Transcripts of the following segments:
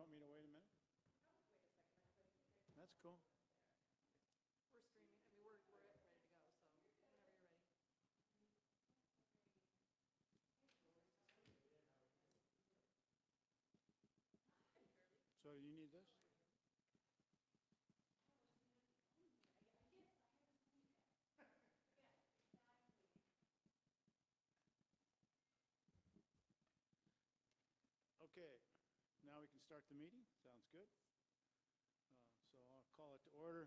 want me to wait a minute? That's cool. We're streaming. I mean, we're ready to go. So whenever you're ready. So you need this? Okay, now we can start the meeting. Sounds good. So I'll call it to order.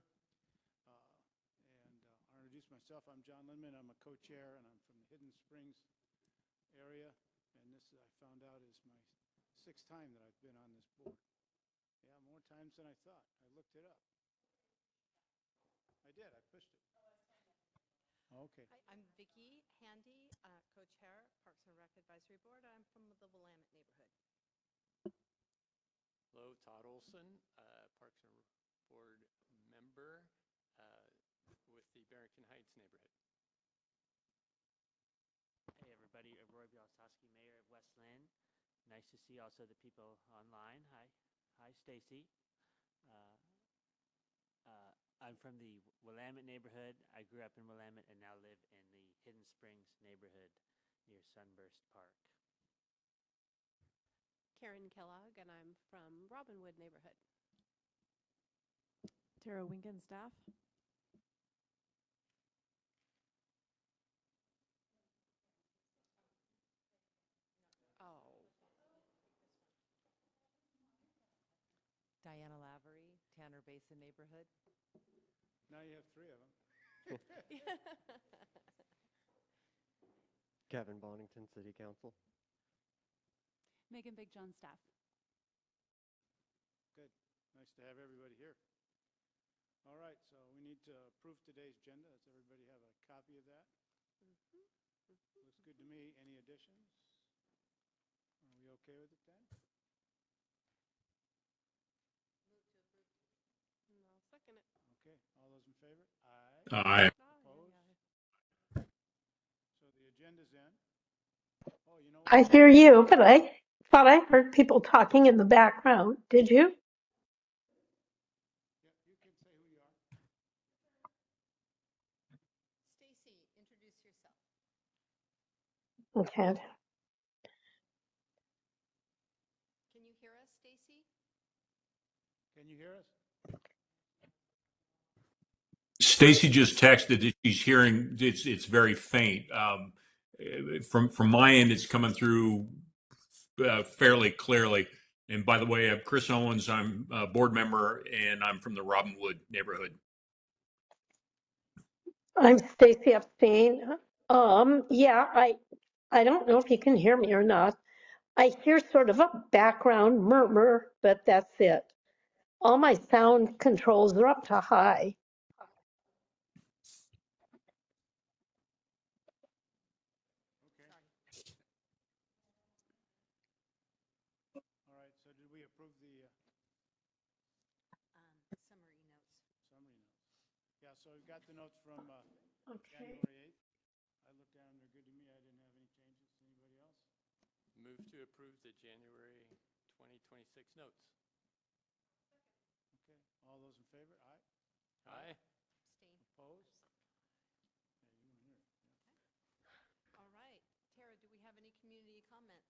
I'll introduce myself. I'm John Lindman. I'm a co-chair, and I'm from the Hidden Springs area. And this, I found out, is my 6th time that I've been on this board. Yeah, more times than I thought. I looked it up. I did. I pushed it. Okay. Hi, I'm Vicki Handy, co-chair, Parks and Rec Advisory Board. I'm from the Willamette neighborhood. Hello, Todd Olson, Parks and Board member with the Barrington Heights neighborhood. Hey everybody, Roy Bielosowski, Mayor of West Lynn. Nice to see also the people online. Hi Stacy. I'm from the Willamette neighborhood. I grew up in Willamette and now live in the Hidden Springs neighborhood near Sunburst Park. Karen Kellogg, and I'm from Robinwood neighborhood. Tara Winkenstaff. Oh. Diana Lavery, Tanner Basin neighborhood. Now you have 3 of them. Kevin Bonington, City Council. Megan Big John staff. Good. Nice to have everybody here. All right, so we need to approve today's agenda. Does everybody have a copy of that? Looks good to me. Any additions? Are we okay with it then? Move to approve. And I'll second it. Okay, all those in favor? Aye. Aye. Opposed? So the agenda's in. Oh, you know I what? hear you, but I thought I heard people talking in the background. Did you? Yeah, you can say who you are. Stacy, introduce yourself. Okay. Can you hear us, Stacy? Can you hear us? Stacy just texted that she's hearing it's very faint. From my end, it's coming through fairly clearly. And by the way, I'm Chris Owens. I'm a board member, and I'm from the Robinwood neighborhood. I'm Stacy Epstein. Yeah, I don't know if you can hear me or not. I hear sort of a background murmur, but that's it. All my sound controls are up to high. Okay. All right, so did we approve the Summary notes. summary notes? Yeah, so we've got the notes from Okay. January 8th. I looked at them, they're good to me. I didn't have any changes. Anybody else? Move to approve the January 2026 notes. Okay, all those in favor? Aye. Aye. Abstain. Opposed? Yeah, you weren't here. Yeah. All right. Tara, do we have any community comments?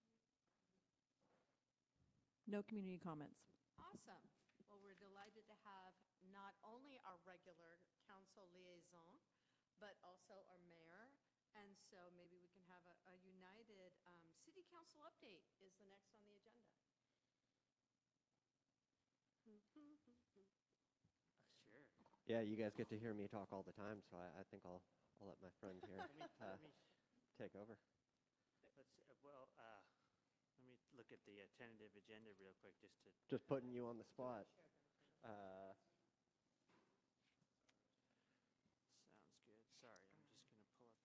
No community comments. Awesome. Well, we're delighted to have not only our regular council liaison, but also our mayor. And so maybe we can have a united city council update is the next on the agenda. Sure. Yeah, you guys get to hear me talk all the time, so I think I'll let my friend here Let me take over. let me look at the tentative agenda real quick just to. Just putting you on the spot. Sounds good. Sorry, I'm just going to pull up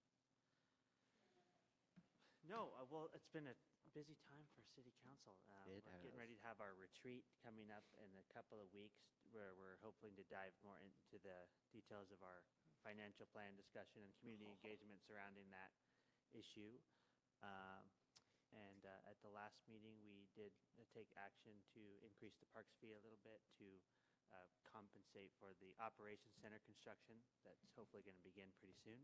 No, well, it's been a busy time for city council. We're getting ready to have our retreat coming up in a couple of weeks where we're hoping to dive more into the details of our financial plan discussion and community engagement surrounding that issue. And at the last meeting, we did take action to increase the parks fee a little bit to compensate for the operations center construction that's hopefully going to begin pretty soon.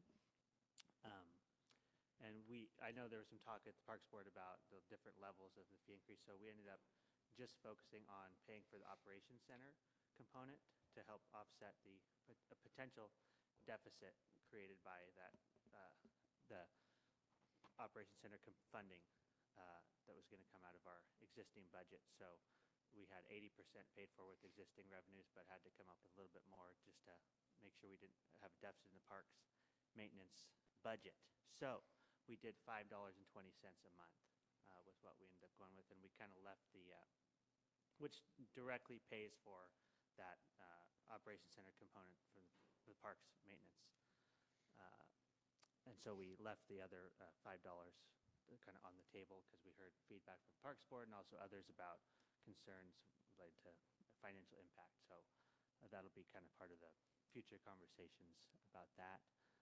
And I know there was some talk at the Parks Board about the different levels of the fee increase, so we ended up just focusing on paying for the operations center component to help offset a potential deficit created by that the operations center funding that was going to come out of our existing budget. So we had 80% paid for with existing revenues, but had to come up with a little bit more just to make sure we didn't have a deficit in the parks maintenance budget. So we did $5.20 a month was what we ended up going with, and we kind of left which directly pays for that operations center component for the parks maintenance. And so we left the other $5 kind of on the table because we heard feedback from the Parks Board and also others about concerns related to financial impact. So that'll be kind of part of the future conversations about that.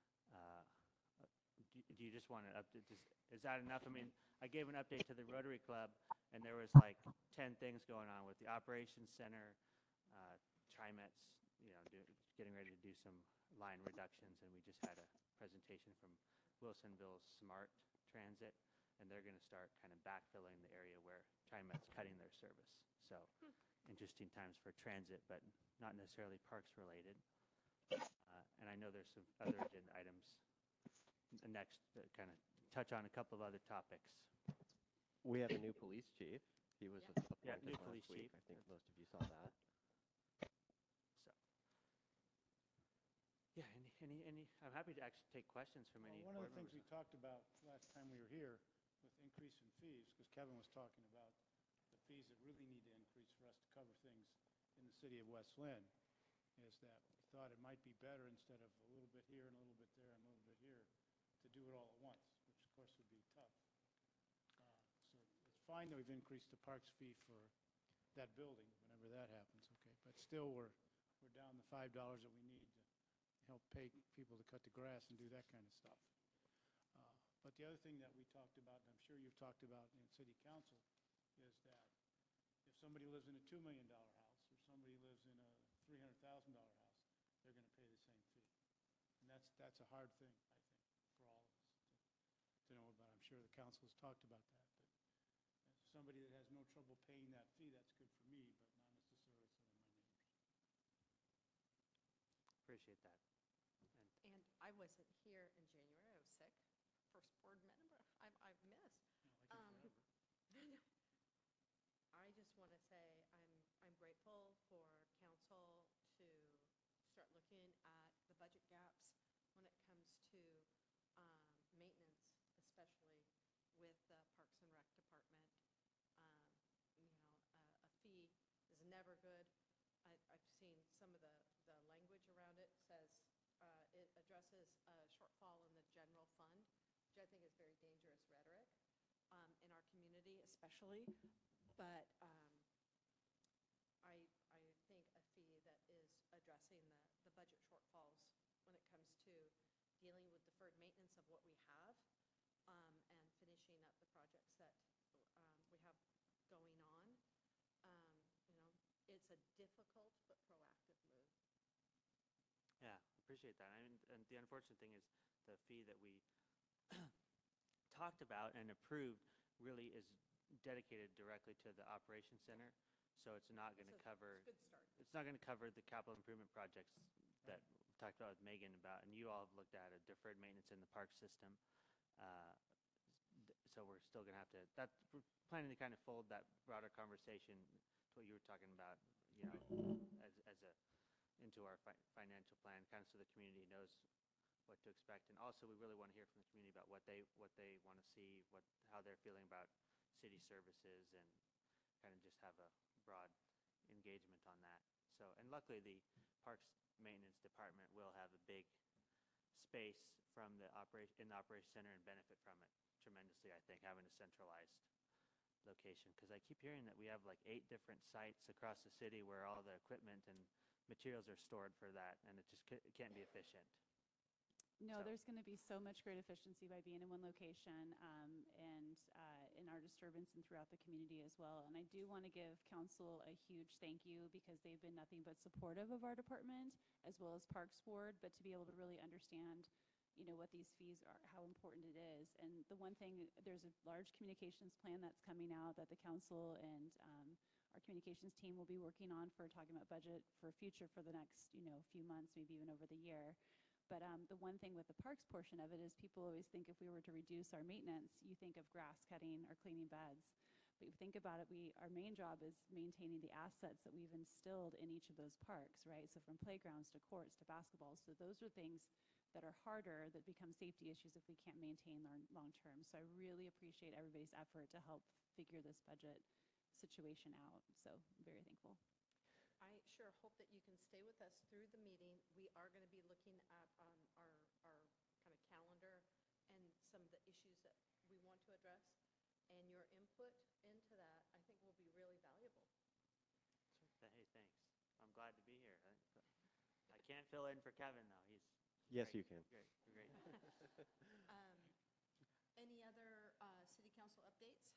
Do you just want to update? Is that enough? I mean, I gave an update to the Rotary Club, and there was like 10 things going on with the operations center, TriMet's, getting ready to do some line reductions, and we just had a presentation from Wilsonville Smart Transit, and they're going to start kind of backfilling the area where TriMet's cutting their service. So interesting times for transit, but not necessarily parks related. And I know there's some other agenda items next that kind of touch on a couple of other topics. We have a new police chief. He was appointed new last police week. chief. I think most of you saw that. So, yeah, I'm happy to actually take questions from any Well, one of the board things we members. talked about last time we were here with increase in fees, because Kevin was talking about the fees that really need to increase for us to cover things in the city of West Lynn, is that we thought it might be better instead of a little bit here and a little bit there and a little bit here to do it all at once, which of course would be tough. So it's fine that we've increased the parks fee for that building whenever that happens, okay? But still, we're down the $5 that we need to help pay people to cut the grass and do that kind of stuff. But the other thing that we talked about, and I'm sure you've talked about in city council, is that if somebody lives in a $2 million house or somebody lives in a $300,000 house, they're going to pay the same fee. And that's a hard thing, I think, for all of us to know about. I'm sure the council has talked about that. But as somebody that has no trouble paying that fee, that's good for me, but not necessarily some of my neighbors. Appreciate that. And I wasn't here in January, I was sick. First board member I've missed. I just want to say I'm grateful for council to start looking at the budget gaps when it comes to maintenance, especially with the Parks and Rec department. A fee is never good. I've seen some of the language around it says it addresses a shortfall in the general fund, which I think is very dangerous rhetoric in our community especially. But I think a fee that is addressing the budget shortfalls when it comes to dealing with deferred maintenance of what we have and finishing up the projects that we have going on. It's a difficult but proactive move. Yeah, appreciate that. I mean, and the unfortunate thing is the fee that we talked about and approved really is dedicated directly to the operations center. So it's not going to cover. It's a good start. It's not going to cover the capital improvement projects that we talked about with Megan about, and you all have looked at a deferred maintenance in the park system. So we're still going to have to. We're planning to kind of fold that broader conversation to what you were talking about, into our financial plan, kind of so the community knows what to expect. And also, we really want to hear from the community about what they want to see, how they're feeling about city services, and kind of just have a broad engagement on that. So, and luckily, the Parks Maintenance Department will have a big space from the operations center and benefit from it tremendously, I think, having a centralized location. Because I keep hearing that we have like 8 different sites across the city where all the equipment and materials are stored for that, and it just can't be efficient. No, So- there's going to be so much great efficiency by being in one location and in our disturbance and throughout the community as well. And I do want to give council a huge thank you because they've been nothing but supportive of our department as well as Parks Board, but to be able to really understand, you know, what these fees are, how important it is. And the one thing, there's a large communications plan that's coming out that the council and our communications team will be working on for talking about budget for future for the next, you know, few months, maybe even over the year. But the one thing with the parks portion of it is people always think if we were to reduce our maintenance, you think of grass cutting or cleaning beds. But you think about it, our main job is maintaining the assets that we've instilled in each of those parks, right? So from playgrounds to courts to basketball. So those are things that are harder that become safety issues if we can't maintain long term. So I really appreciate everybody's effort to help figure this budget situation out. So I'm very thankful. I sure hope that you can stay with us through the meeting. We are going to be looking at our kind of calendar and some of the issues that we want to address. And your input into that, I think, will be really valuable. Hey, thanks. I'm glad to be here. I can't fill in for Kevin, though. He's Yes, great. you can. Great. Any other city council updates?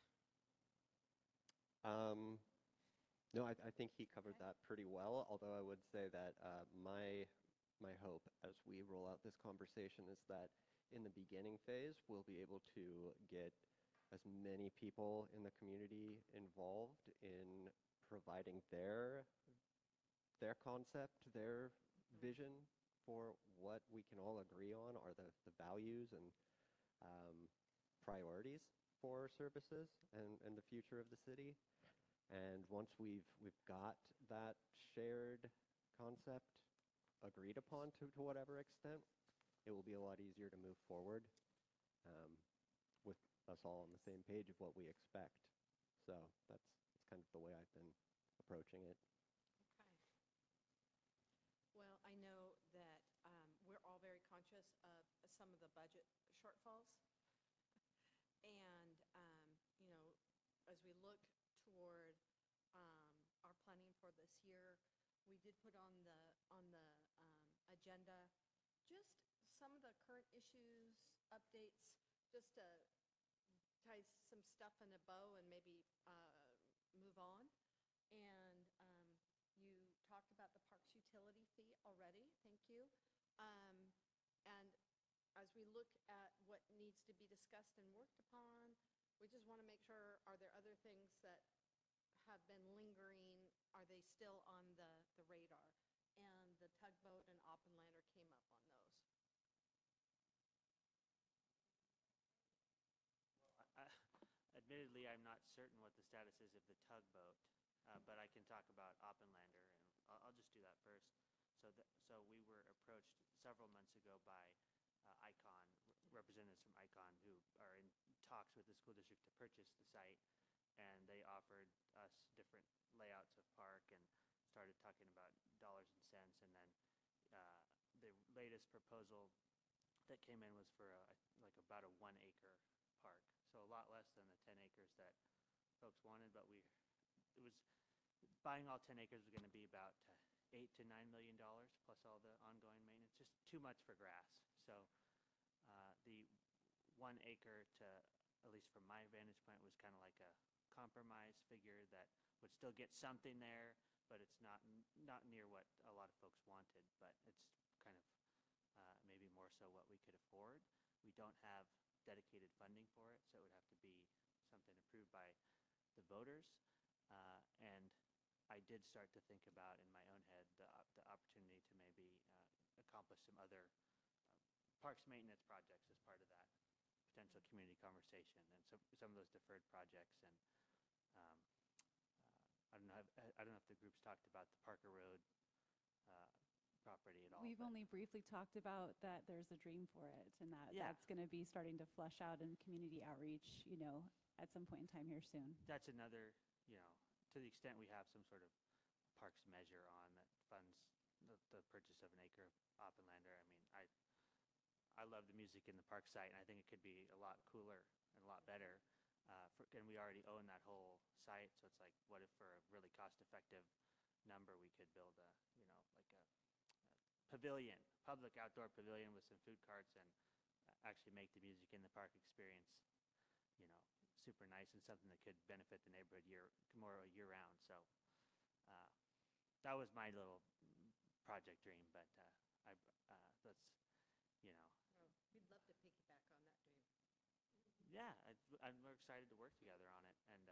No, I think he covered that pretty well, although I would say that my hope as we roll out this conversation is that in the beginning phase, we'll be able to get as many people in the community involved in providing their concept, their vision for what we can all agree on are the values and priorities for services and the future of the city. And once we've got that shared concept agreed upon to whatever extent, it will be a lot easier to move forward with us all on the same page of what we expect. So that's kind of the way I've been approaching it. Okay. Well, I know that we're all very conscious of some of the budget shortfalls. And, you know, as we look toward our planning for this year, we did put on the agenda just some of the current issues, updates, just to tie some stuff in a bow and maybe move on. And you talked about the parks utility fee already. Thank you. And as we look at what needs to be discussed and worked upon, we just want to make sure, are there other things that have been lingering? Are they still on the radar? And the tugboat and Oppenlander came up on those. Admittedly, I'm not certain what the status is of the tugboat, but I can talk about Oppenlander, and I'll just do that first. So we were approached several months ago by ICON, representatives from ICON, who are in talks with the school district to purchase the site, and they offered us different layouts of park and started talking about dollars and cents, and then the latest proposal that came in was for like about a 1 acre park, so a lot less than the 10 acres that folks wanted, but buying all 10 acres was going to be about $8 to $9 million plus all the ongoing maintenance, just too much for grass. So the 1 acre, to at least from my vantage point, was kind of like a compromise figure that would still get something there, but it's not near what a lot of folks wanted, but it's kind of maybe more so what we could afford. We don't have dedicated funding for it, so it would have to be something approved by the voters. And I did start to think about in my own head the opportunity to maybe accomplish some other parks maintenance projects as part of that potential community conversation, and some of those deferred projects. And I don't know if the group's talked about the Parker Road property at all. We've only briefly talked about that there's a dream for it, and that's going to be starting to flesh out in community outreach, you know, at some point in time here soon. That's another, you know, to the extent we have some sort of parks measure on that funds the purchase of an acre of Oppenlander. I mean, I love the music in the park site, and I think it could be a lot cooler and a lot better. And we already own that whole site, so it's like, what if for a really cost-effective number we could build a, you know, like a pavilion public outdoor pavilion with some food carts and actually make the music in the park experience, super nice and something that could benefit the neighborhood more year round. So uh, that was my little project dream, but that's, you know, Oh, we'd love to piggyback on that dream. yeah, we're excited to work together on it. And,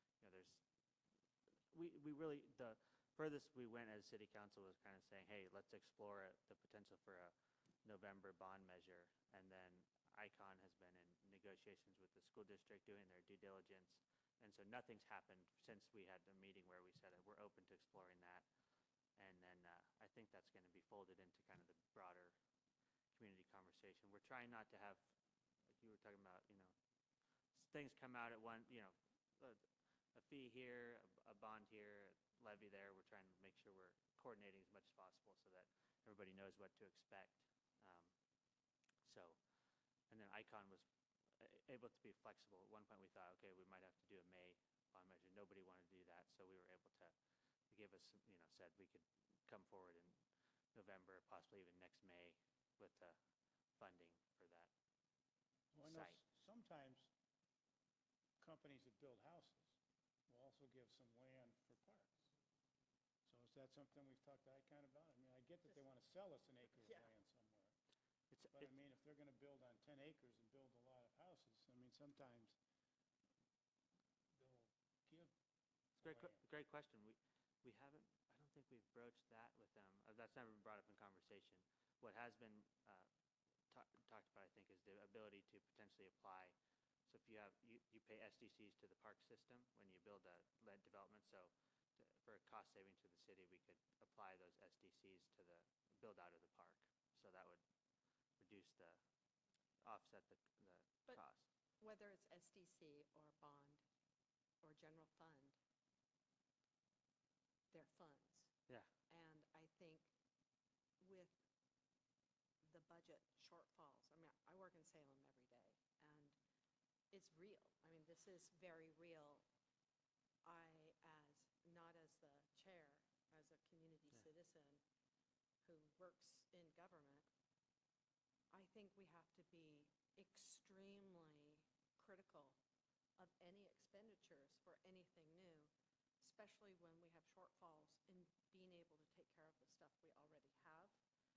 we really, the furthest we went as city council was kind of saying, hey, let's explore the potential for a November bond measure. And then ICON has been in negotiations with the school district doing their due diligence. And so nothing's happened since we had the meeting where we said we're open to exploring that. And then I think that's going to be folded into kind of the broader community conversation. We're trying not to have, like you were talking about, things come out at one, a fee here, a bond here, levy there. We're trying to make sure we're coordinating as much as possible so that everybody knows what to expect. And then ICON was able to be flexible. At one point we thought, okay, we might have to do a May bond measure. Nobody wanted to do that, so we were able to give us, said we could come forward in November, possibly even next May with funding for that Well, I know site. sometimes companies that build houses will also give some land for parks. So is that something we've talked to ICON about? I mean, I get that they want to sell us an acre of Yeah. land somewhere. It's, But I mean, if they're going to build on 10 acres and build a lot of houses, I mean, sometimes they'll give great question. We haven't, I don't think we've broached that with them. That's never been brought up in conversation. What has been talked about, I think, is the ability to potentially apply. So if you pay SDCs to the park system when you build a lead development. So for a cost saving to the city, we could apply those SDCs to the build out of the park. So that would offset the But- cost. Whether it's SDC or bond or general fund, they're funds. Yeah. And I think with the budget shortfalls, I mean, I work in Salem every day, and it's real. I mean, this is very real. Not as the chair, as a community citizen who works in government, I think we have to be extremely critical of any expenditures for anything new, especially when we have shortfalls in being able to take care of the stuff we already have.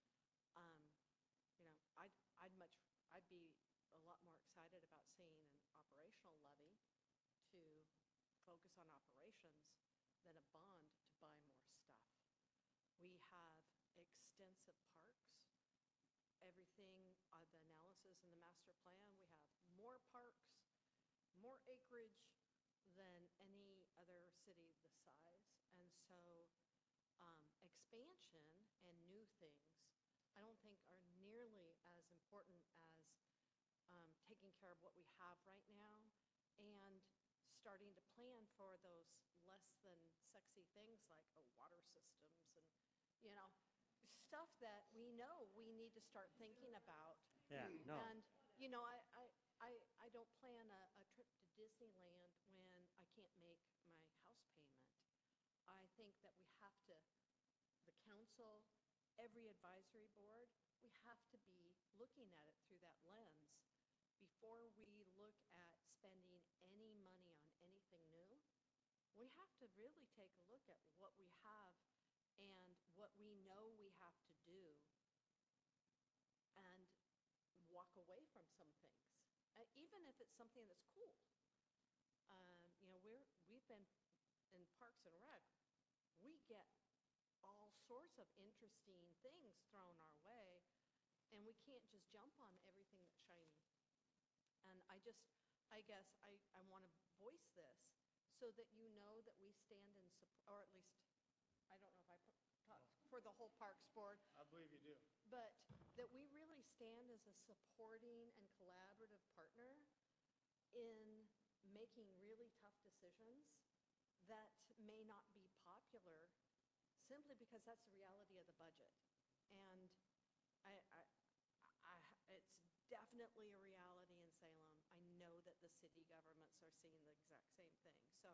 I'd be a lot more excited about seeing an operational levy to focus on operations than a bond to buy more stuff. We have extensive parks. Everything, the analysis in the master plan, we have more parks, more acreage than any other city this size. And so expansion and new things, I don't think are nearly as important as taking care of what we have right now and starting to plan for those less than sexy things like water systems and, stuff that we know we need to start thinking about. Yeah, no. And, I don't plan a trip to Disneyland when I can't make my house payment. I think that we have to, the council, every advisory board, we have to be looking at it through that lens before we look at spending any money on anything new. We have to really take a look at what we have and what we know we have to do and walk away from some things, even if it's something that's cool. We've been in Parks and Rec. We get all sorts of interesting things thrown our way, and we can't just jump on everything that's shiny. And I guess I want to voice this so that you know that we stand in support, or at least, I don't know if I talk for the whole Parks Board, I believe you do. but that we really stand as a supporting and collaborative partner in making really tough decisions that may not be popular simply because that's the reality of the budget. And it's definitely a reality in Salem. I know that the city governments are seeing the exact same thing. So,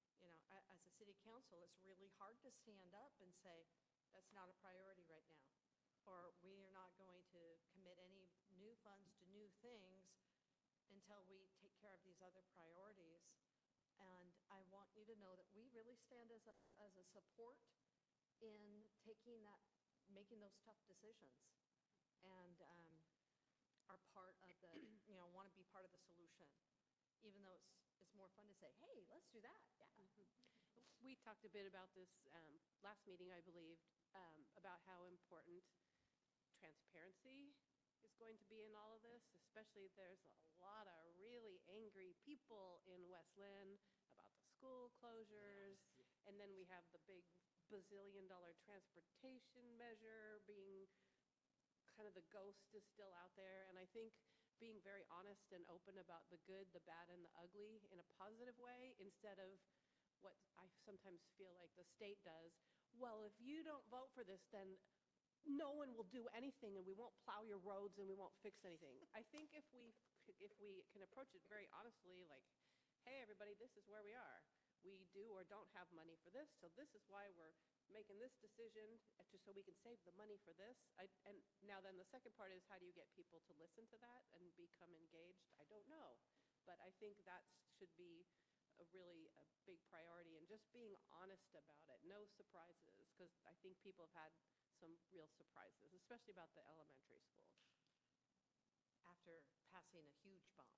as a city council, it's really hard to stand up and say, that's not a priority right now. or we are not going to commit any new funds to new things until we take care of these other priorities. And I want you to know that we really stand as a support in taking that, making those tough decisions. And are part of the, want to be part of the solution, even though it's more fun to say, hey, let's do that. Yeah. We talked a bit about this last meeting, I believe, about how important transparency is going to be in all of this, especially there's a lot of really angry people in West Lynn about the school closures, and then we have the big bazillion-dollar transportation measure being kind of the ghost is still out there. And I think being very honest and open about the good, the bad, and the ugly in a positive way, instead of what I sometimes feel like the state does. Well, if you don't vote for this, then no one will do anything, and we won't plow your roads, and we won't fix anything. I think if we can approach it very honestly, like, hey, everybody, this is where we are. We do or don't have money for this, so this is why we're making this decision, just so we can save the money for this. And now then the second part is, how do you get people to listen to that and become engaged? I don't know. But I think that should be a big priority, and just being honest about it. No surprises, because I think people have had some real surprises, especially about the elementary schools. After passing a huge bomb.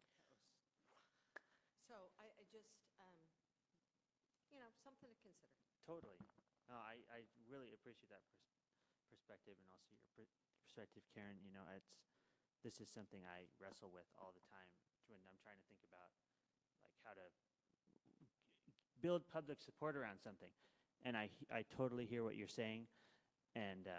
So I just, something to consider. Totally. No, I really appreciate that perspective, and also your perspective, Karen. This is something I wrestle with all the time when I'm trying to think about like how to build public support around something. And I totally hear what you're saying. And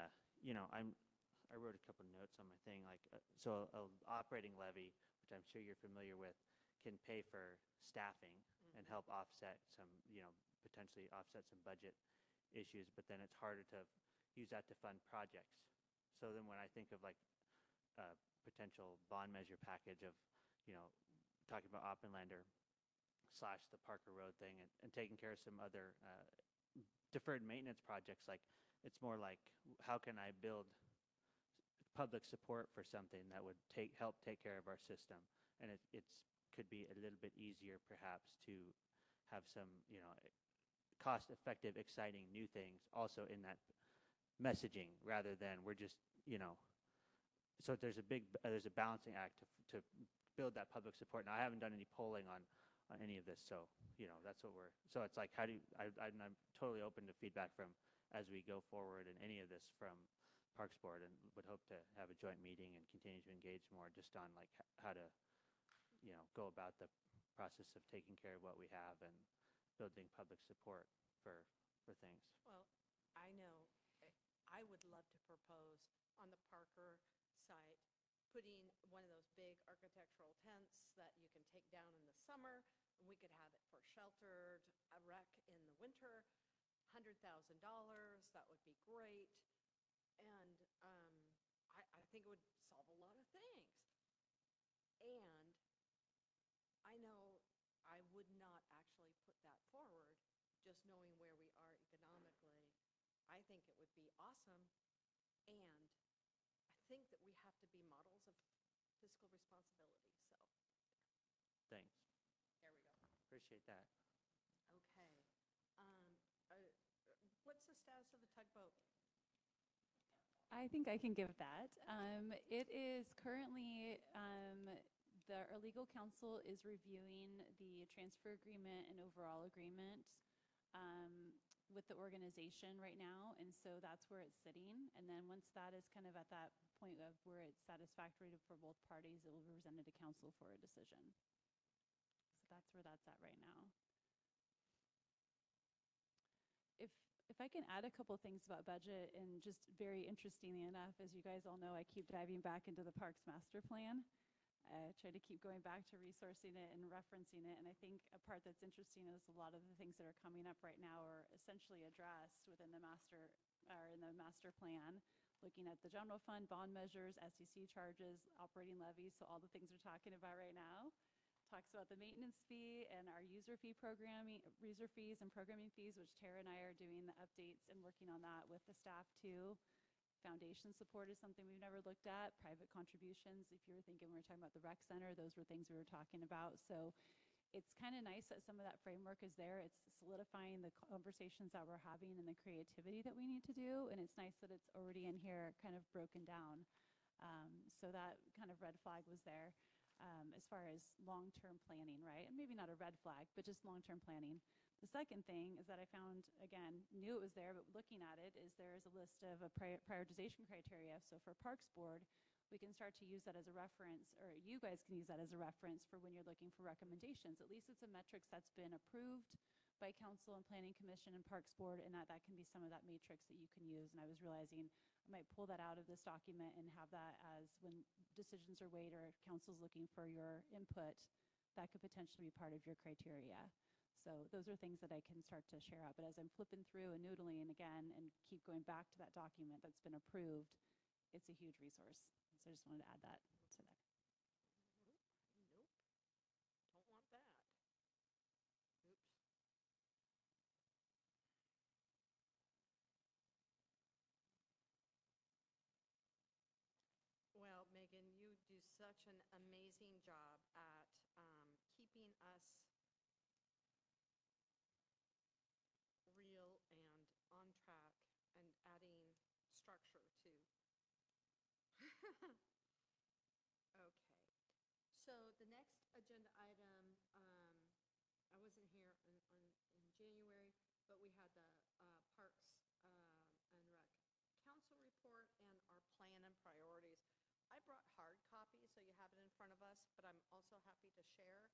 I wrote a couple notes on my thing, like so an operating levy, which I'm sure you're familiar with, can pay for staffing and help offset some, potentially offset some budget issues, but then it's harder to use that to fund projects. So then when I think of like a potential bond measure package of, talking about Oppenlander / the Parker Road thing, and taking care of some other deferred maintenance projects, like it's more like, how can I build public support for something that would help take care of our system? And it could be a little bit easier perhaps to have some, cost-effective, exciting new things also in that messaging, rather than we're just, so there's a balancing act to build that public support. Now, I haven't done any polling on any of this, so, that's what so it's like, I'm totally open to feedback from, as we go forward in any of this from Parks Board, and would hope to have a joint meeting and continue to engage more just on like how to, go about the process of taking care of what we have and building public support for things. Well, I know I would love to propose on the Parker site, putting one of those big architectural tents that you can take down in the summer, and we could have it for sheltered a wreck in the winter, $100,000, that would be great. And I think it would solve a lot of things. And I know I would not actually put that forward, just knowing where we are economically. I think it would be awesome, and I think that we have to be models of fiscal responsibility. So Thanks. there we go. Appreciate that. Okay. What's the status of the tugboat? I think I can give that. It is currently, the our legal counsel is reviewing the transfer agreement and overall agreement with the organization right now, and so that's where it's sitting. And then once that is kind of at that point of where it's satisfactory for both parties, it will be presented to council for a decision. So that's where that's at right now. If I can add a couple things about budget, and just very interestingly enough, as you guys all know, I keep diving back into the Parks Master Plan. I try to keep going back to resourcing it and referencing it, and I think a part that's interesting is a lot of the things that are coming up right now are essentially addressed within the master plan, looking at the general fund, bond measures, SEC charges, operating levies, so all the things we're talking about right now. Talks about the maintenance fee and our user fees and programming fees, which Tara and I are doing the updates and working on that with the staff too. Foundation support is something we've never looked at. Private contributions, if you were thinking we were talking about the rec center, those were things we were talking about. So it's kind of nice that some of that framework is there. It's solidifying the conversations that we're having and the creativity that we need to do. And it's nice that it's already in here kind of broken down. So that kind of red flag was there as far as long-term planning, right? And maybe not a red flag, but just long-term planning. The second thing is that I found, again, knew it was there, but looking at it, is there is a list of a prioritization criteria. So for Parks Board, we can start to use that as a reference, or you guys can use that as a reference for when you're looking for recommendations. At least it's a metrics that's been approved by Council and Planning Commission and Parks Board, and that can be some of that matrix that you can use. And I was realizing I might pull that out of this document and have that as when decisions are weighed or if Council's looking for your input, that could potentially be part of your criteria. So those are things that I can start to share out. But as I'm flipping through and noodling again and keep going back to that document that's been approved, it's a huge resource. So I just wanted to add that to there. Nope, don't want that. Oops. Well, Megan, you do such an amazing job at keeping us real and on track and adding structure to. Okay. So the next agenda item, I wasn't here in January, but we had the Parks and Rec Council report and our plan and priorities. I brought hard copies, so you have it in front of us, but I'm also happy to share.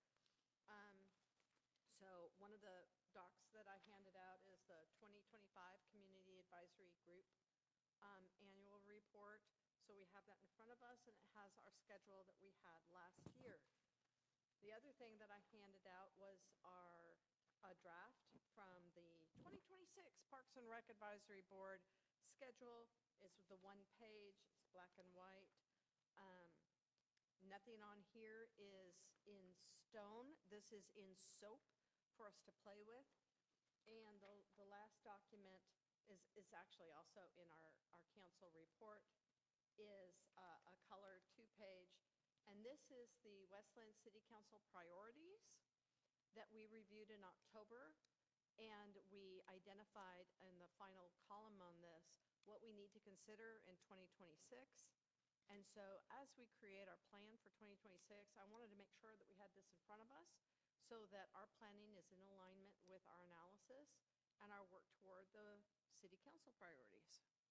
So one of the docs that I handed out is the 2025 Community Advisory Group annual report. So we have that in front of us, and it has our schedule that we had last year. The other thing that I handed out was our draft from the 2026 Parks and Rec Advisory Board schedule. It's the one page, it's black and white. Nothing on here is in stone. This is in soap for us to play with. And the last document is actually also in our council report, is a color 2-page. And this is the Westland City Council priorities that we reviewed in October. And we identified in the final column on this what we need to consider in 2026. And so as we create our plan for 2026, I wanted to make sure that we had this in front of us so that our planning is in alignment with our analysis and our work toward the city council priorities.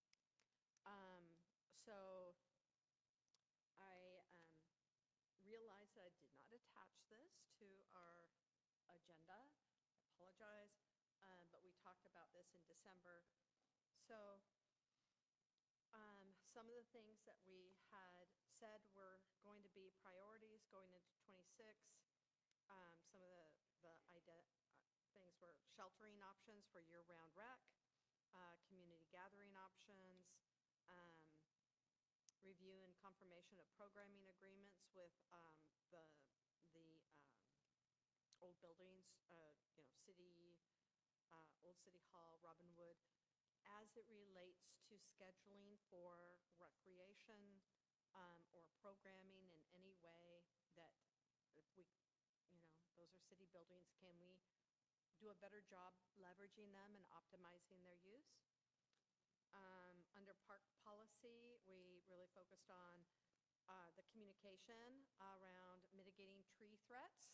So I realized that I did not attach this to our agenda. I apologize, but we talked about this in December. So some of the things that we had said were going to be priorities going into 26. Some of the things were sheltering options for year-round rec, community gathering options, review and confirmation of programming agreements with the old buildings, Old City Hall, Robinwood, as it relates to scheduling for recreation or programming in any way that if we, those are city buildings, can we do a better job leveraging them and optimizing their use? Under park policy, we really focused on the communication around mitigating tree threats.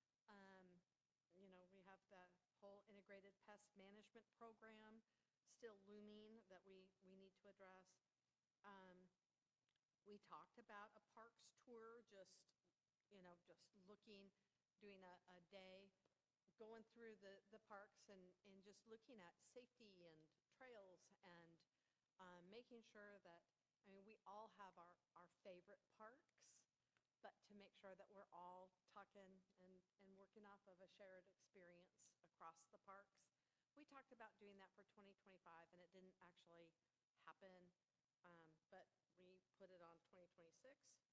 We have the whole integrated pest management program still looming that we need to address. We talked about a parks tour, just looking, doing a day, going through the parks and just looking at safety and trails and making sure that, we all have our favorite parks, but to make sure that we're all talking and working off of a shared experience across the parks. We talked about doing that for 2025, and it didn't actually happen, but we put it on 2026.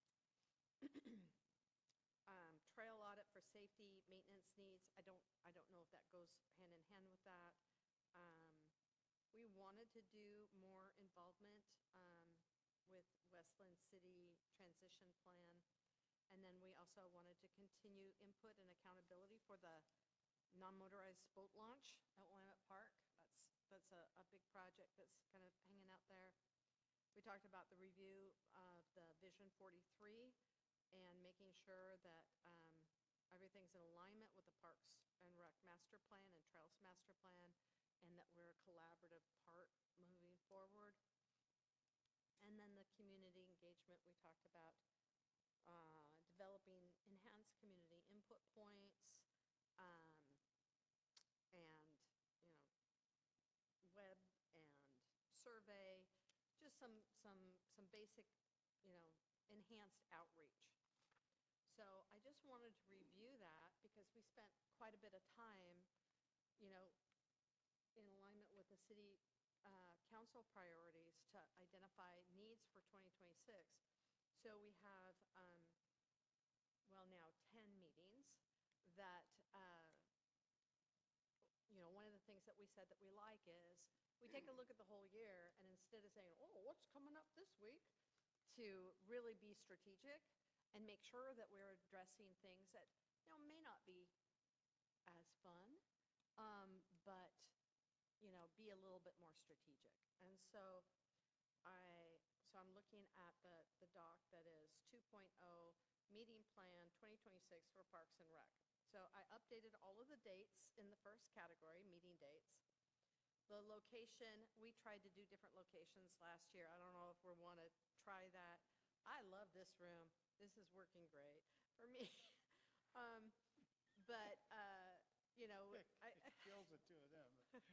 Trail audit for safety, maintenance needs. I don't know if that goes hand in hand with that. We wanted wanted to do more involvement with Westland City Transition Plan. And then we also wanted to continue input and accountability for the non-motorized boat launch at Willamette Park. That's a big project that's kind of hanging out there. We talked about the review of the Vision 43 and making sure that everything's in alignment with the Parks and Rec Master Plan and Trails Master Plan, and that we're a collaborative part moving forward. And then the community engagement, we talked about developing enhanced community input points, and, web and survey, just some basic, enhanced outreach. So I just wanted to review that because we spent quite a bit of time, in alignment with the city council priorities to identify needs for 2026. So we have, now 10 meetings that, one of the things that we said that we like is we take a look at the whole year, and instead of saying, oh, what's coming up this week, to really be strategic and make sure that we're addressing things that, may not be as fun, but, be a little bit more strategic. And so I'm looking at the doc that is 2.0 meeting plan 2026 for Parks and Rec. So I updated all of the dates in the first category, meeting dates. The location, we tried to do different locations last year. I don't know if we want to try that. I love this room. This is working great for me. But, It kills the two of them.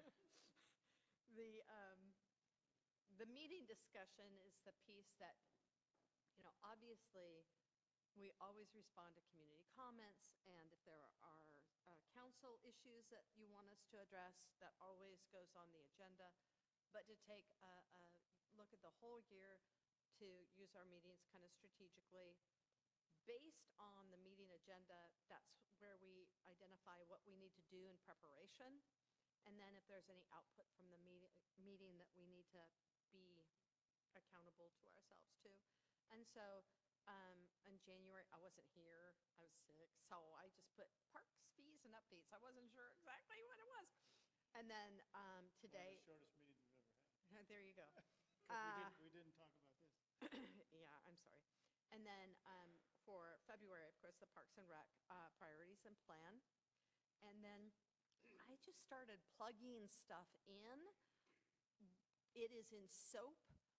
The meeting discussion is the piece that, obviously, we always respond to community comments, and if there are council issues that you want us to address, that always goes on the agenda. But to take a look at the whole year, to use our meetings kind of strategically. Based on the meeting agenda, that's where we identify what we need to do in preparation. And then if there's any output from the meeting that we need to be accountable to ourselves too. And so in January, I wasn't here, I was sick, so I just put parks, fees, and updates. I wasn't sure exactly what it was. And then today. One of the shortest meetings we've ever had. There you go. Because we didn't talk about this. Yeah, I'm sorry. And then for February, of course, the Parks and Rec priorities and plan. And then I just started plugging stuff in. It is in SOAP.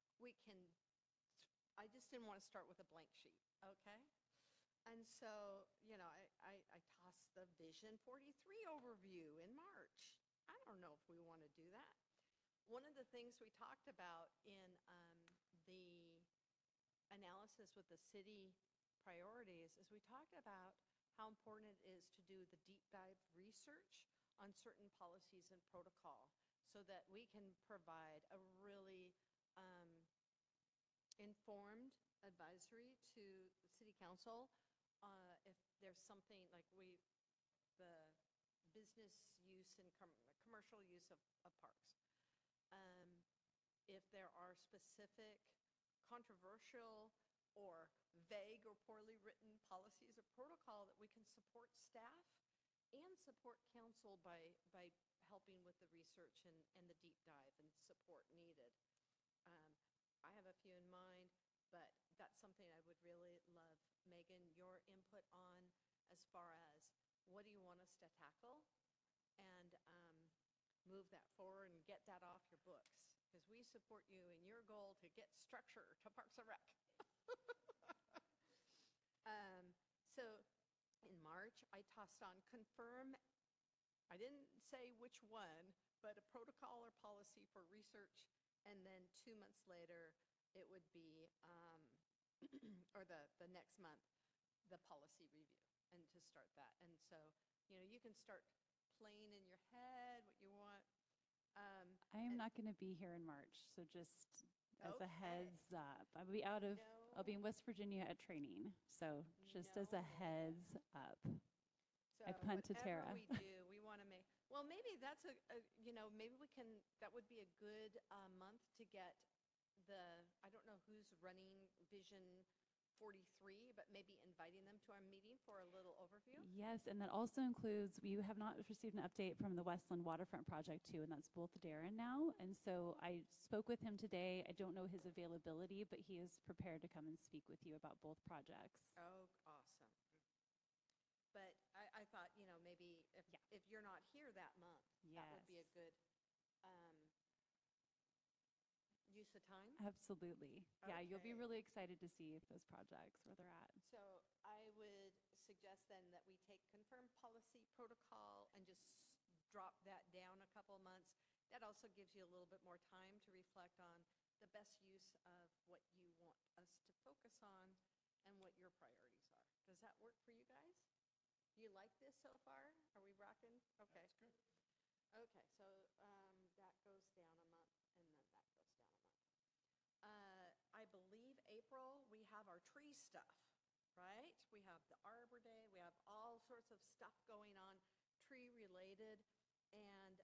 I just didn't want to start with a blank sheet, okay? And so, I tossed the Vision 43 overview in March. I don't know if we want to do that. One of the things we talked about in the analysis with the city priorities is we talked about how important it is to do the deep dive research on certain policies and protocol so that we can provide a really informed advisory to the city council if there's something like the business use and commercial use of parks. If there are specific controversial or vague or poorly written policies or protocol that we can support staff and support council by helping with the research and the deep dive and support needed. I have a few in mind, but that's something I would really love, Megan, your input on as far as what do you want us to tackle and move that forward and get that off your books. Because we support you in your goal to get structure to Parks and Rec. So in March, I tossed on confirm. I didn't say which one, but a protocol or policy for research. And then 2 months later, it would be, or the next month, the policy review, and to start that. And so, you can start playing in your head what you want. I am not going to be here in March, so just as a Okay. heads up. I'll be I'll be in West Virginia at training, so just as a No. heads up. So I punt to Tara. whatever we do, we want to make, Well, maybe that's maybe we can, that would be a good month to get I don't know who's running Vision 43, but maybe inviting them to our meeting for a little overview. Yes, and that also includes, we have not received an update from the Westland Waterfront Project too, and that's both Darren now. And so I spoke with him today. I don't know his availability, but he is prepared to come and speak with you about both projects. Oh, awesome. But I thought, maybe if you're not here that month, that would be a good use of time. Absolutely. Yeah, you'll be Okay. really excited to see those projects, where they're at. So I would suggest then that we take confirmed policy protocol and just drop that down a couple months. That also gives you a little bit more time to reflect on the best use of what you want us to focus on and what your priorities are. Does that work for you guys? Do you like this so far? Are we rocking? Okay. That's good. Okay, so that goes down a month, and then that goes down a month. I believe April, we have our tree stuff, right? We have the Arbor Day, we have all sorts of stuff going on, tree-related. And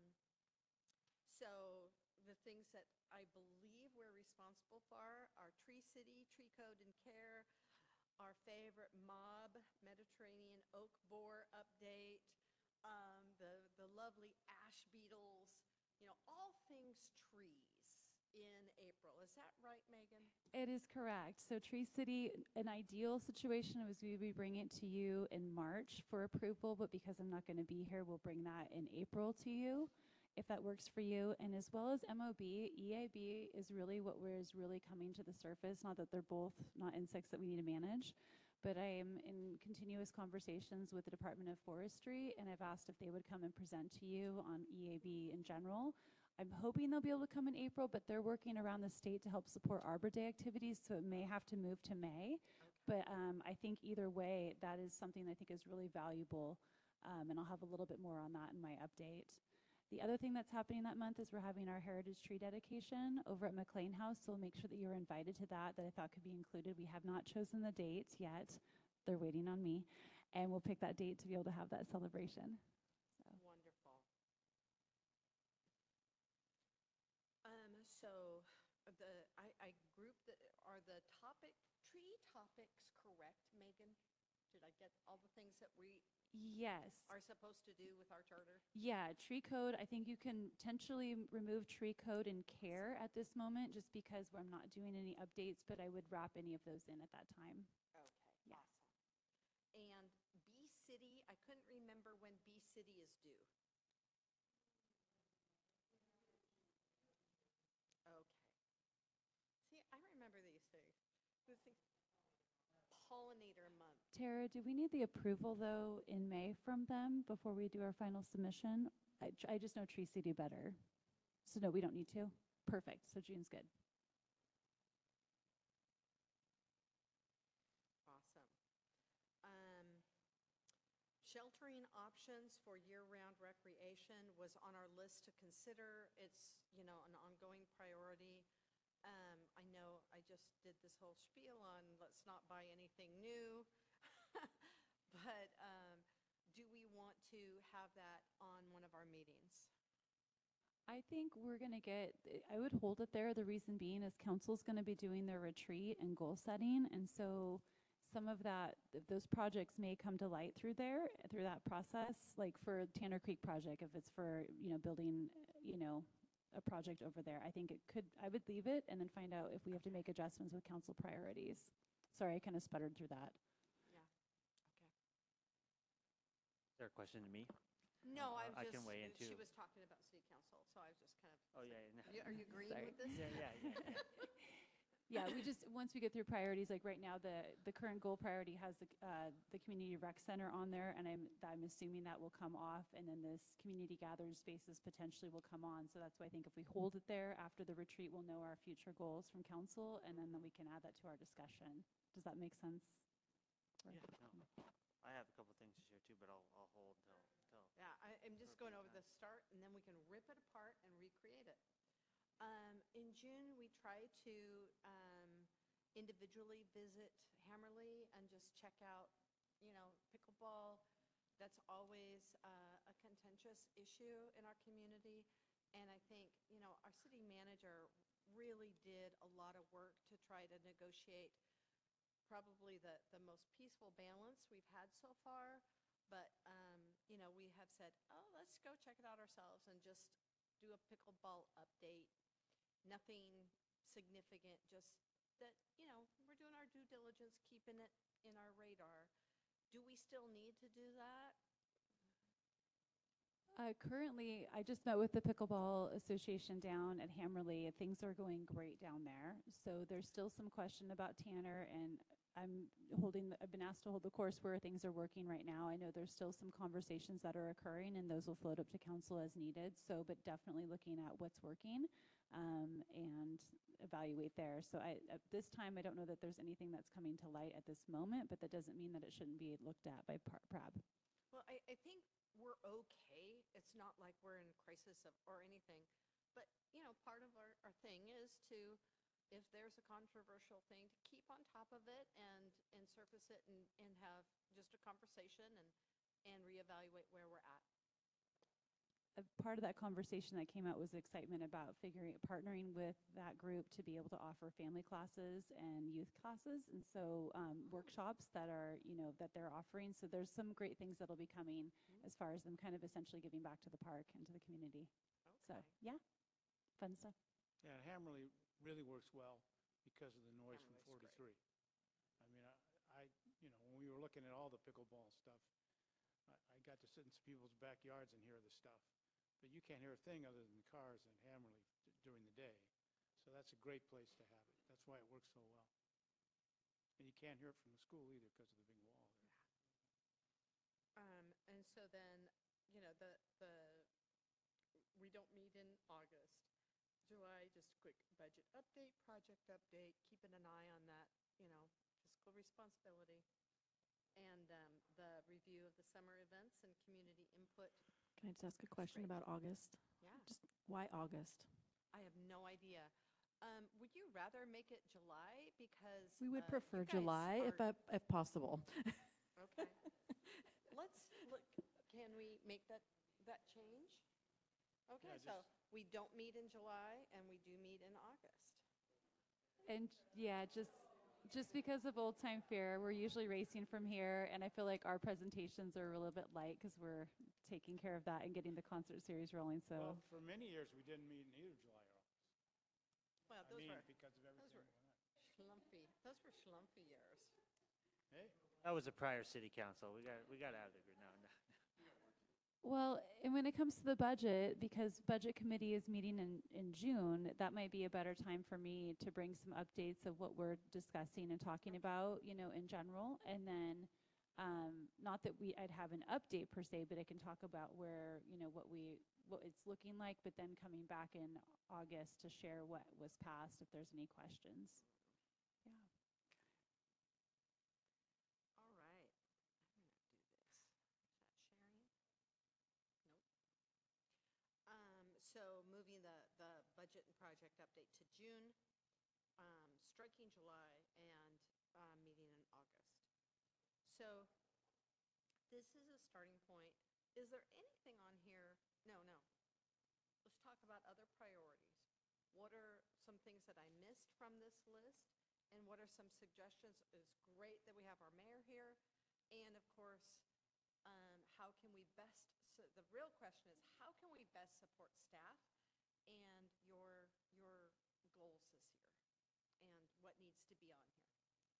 so the things that I believe we're responsible for are Tree City, Tree Code and Care, our favorite mob, Mediterranean oak borer update, the lovely ash beetles, all things trees in April. Is that right, Megan? It is correct. So Tree City, an ideal situation was we would be bringing it to you in March for approval, but because I'm not going to be here, we'll bring that in April to you, if that works for you. And as well as MOB, EAB is really what is really coming to the surface. Not that they're both not insects that we need to manage, but I am in continuous conversations with the Department of Forestry, and I've asked if they would come and present to you on EAB in general. I'm hoping they'll be able to come in April, but they're working around the state to help support Arbor Day activities, so it may have to move to May. But I think either way, that is something I think is really valuable, and I'll have a little bit more on that in my update. The other thing that's happening that month is we're having our Heritage Tree dedication over at McLean House, so make sure that you're invited to that I thought could be included. We have not chosen the date yet. They're waiting on me, and we'll pick that date to be able to have that celebration. Wonderful. So I grouped are the tree topics correct, Megan? Did I get all the things that we Yes. are supposed to do with our charter? Yeah, tree code, I think you can potentially remove tree code and care at this moment, just because I'm not doing any updates, but I would wrap any of those in at that time. Okay, Yeah. awesome. And Bee City, I couldn't remember when Bee City is due. Okay. See, I remember these things. Pollinator month. Tara, do we need the approval, though, in May from them before we do our final submission? I just know Tree City better. So no, we don't need to? Perfect, so June's good. Awesome. Sheltering options for year-round recreation was on our list to consider. It's, an ongoing priority. I know I just did this whole spiel on let's not buy anything new, but do we want to have that on one of our meetings? I think we're going to I would hold it there. The reason being is council's going to be doing their retreat and goal setting. And so some of those projects may come to light through that process, like for Tanner Creek project, if it's for, building, a project over there. I think I would leave it and then find out if we have to make adjustments with council priorities. Sorry, I kind of sputtered through that. Yeah, okay. Is there a question to me? No, I can weigh in she too. was talking about city council, so I was just kind of. Oh, yeah. Are you agreeing Sorry. with this? Yeah. Yeah, once we get through priorities, like right now, the current goal priority has the community rec center on there, and I'm assuming that will come off, and then this community gathering spaces potentially will come on. So that's why I think if we hold it there after the retreat, we'll know our future goals from council, and then we can add that to our discussion. Does that make sense? Yeah, no. I have a couple things to share too, but I'll hold till. Yeah, I'm just going over the start, and then we can rip it apart and recreate it. In June, we try to individually visit Hammerly and just check out, pickleball, that's always a contentious issue in our community. And I think, our city manager really did a lot of work to try to negotiate probably the most peaceful balance we've had so far. But, we have said, oh, let's go check it out ourselves and just do a pickleball update. Nothing significant, just that, we're doing our due diligence, keeping it in our radar. Do we still need to do that? Currently, I just met with the Pickleball Association down at Hammerly. Things are going great down there. So there's still some question about Tanner, and I've been asked to hold the course where things are working right now. I know there's still some conversations that are occurring, and those will float up to council as needed. So, but definitely looking at what's working and evaluate there. So at this time, I don't know that there's anything that's coming to light at this moment, but that doesn't mean that it shouldn't be looked at by PRAB. Well, I think we're okay. It's not like we're in crisis or anything. But, part of our thing is to, if there's a controversial thing, to keep on top of it and surface it and have just a conversation and reevaluate where we're at. Part of that conversation that came out was excitement about partnering with that group to be able to offer family classes and youth classes, and so workshops that are, that they're offering. So there's some great things that'll be coming as far as them kind of essentially giving back to the park and to the community. Okay. So yeah, fun stuff. Yeah, and Hammerly really works well because of the noise from Hammerly's 43. I mean, when we were looking at all the pickleball stuff, I got to sit in some people's backyards and hear the stuff. But you can't hear a thing other than the cars in Hammerly during the day. So that's a great place to have it. That's why it works so well. And you can't hear it from the school either because of the big wall there. And so then, we don't meet in August. July, just a quick budget update, project update, keeping an eye on that, fiscal responsibility. And the review of the summer events and community input. Can I just ask a question about August? Yeah, Just why August? I have no idea. Would you rather make it July? Because We would you prefer guys July are- if possible. Okay. Let's look, can we make that change? Okay, Yeah, so we don't meet in July and we do meet in August. And yeah, just because of Old Time Fair, we're usually racing from here, and I feel like our presentations are a little bit light because we're taking care of that and getting the concert series rolling. So Well, for many years, we didn't meet in either July or August. Well, I mean, because of everything going on. schlumpy. Those were schlumpy years. Hey, That was a prior city council. We got out of the group. No. well, and when it comes to the budget, because budget committee is meeting in June, that might be a better time for me to bring some updates of what we're discussing and talking about, in general. And then, not that I'd have an update per se, but I can talk about where, what it's looking like, but then coming back in August to share what was passed if there's any questions. Yeah. All right. I'm going to do this. Is that sharing? Nope. So moving the budget and project update to June, striking July, and meeting in August. So this is a starting point. Is there anything on here? No. Let's talk about other priorities. What are some things that I missed from this list? And what are some suggestions? It's great that we have our mayor here. And of course, how can we best, so the real question is, how can we best support staff and your goals this year? And what needs to be on here?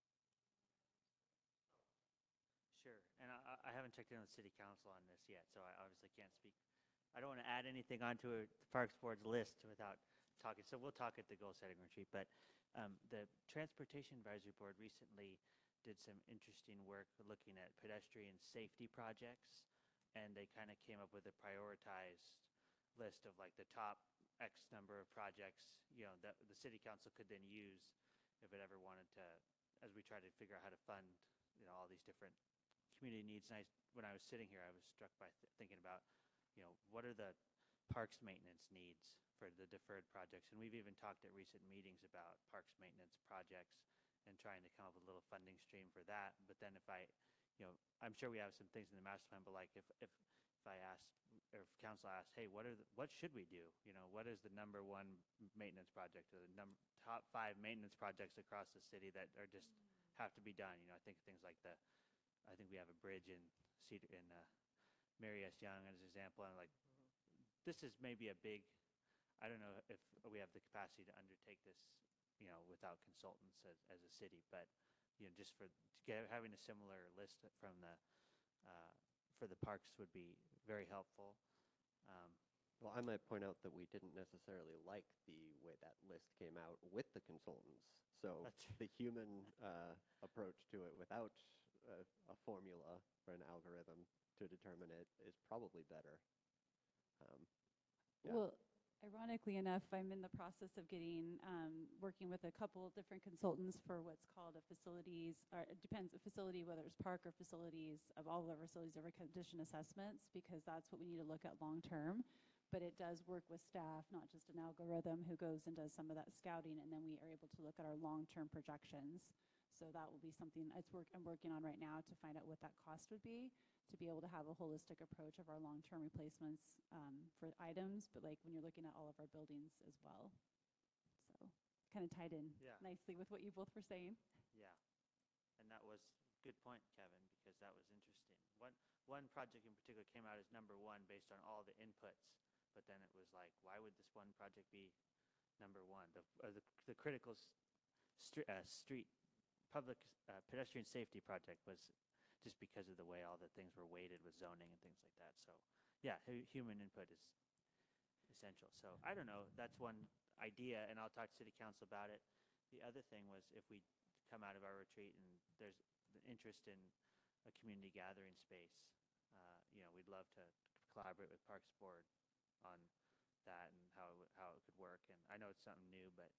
Sure. And I haven't checked in with city council on this yet, so I obviously can't speak. I don't want to add anything onto the Parks Board's list without talking. So we'll talk at the goal setting retreat. But the Transportation Advisory Board recently did some interesting work looking at pedestrian safety projects, and they kind of came up with a prioritized list of like the top X number of projects, that the city council could then use if it ever wanted to, as we try to figure out how to fund, all these different community needs. And when I was sitting here, I was struck by thinking about, what are the parks maintenance needs for the deferred projects? And we've even talked at recent meetings about parks maintenance projects and trying to come up with a little funding stream for that. But then if I, I'm sure we have some things in the master plan, but like if I asked, or if council asked, hey, what should we do? What is the number one maintenance project or the top 5 maintenance projects across the city that are just have to be done? I think things like I think we have a bridge in Mary S. Young as an example, and like this is maybe a big. I don't know if we have the capacity to undertake this, without consultants as a city, but just having a similar list from for the parks would be very helpful. Well, I might point out that we didn't necessarily like the way that list came out with the consultants. So the human approach to it without a formula or an algorithm to determine it is probably better. Yeah. Well, ironically enough, I'm in the process of working with a couple different consultants for what's called a facilities, or it depends, a facility, whether it's park or facilities, of all of our facilities, of our condition assessments, because that's what we need to look at long term. But it does work with staff, not just an algorithm who goes and does some of that scouting, and then we are able to look at our long-term projections. So that will be something I'm working on right now to find out what that cost would be, to be able to have a holistic approach of our long-term replacements for items, but like when you're looking at all of our buildings as well. So kind of tied in nicely with what you both were saying. Yeah, and that was a good point, Kevin, because that was interesting. One project in particular came out as number 1 based on all the inputs, but then it was like, why would this one project be number 1? The critical street public pedestrian safety project was just because of the way all the things were weighted with zoning and things like that. So yeah, human input is essential. So I don't know, that's one idea, and I'll talk to city council about it. The other thing was, if we come out of our retreat and there's an interest in a community gathering space, we'd love to collaborate with Parks Board on that and how it could work. And I know it's something new, but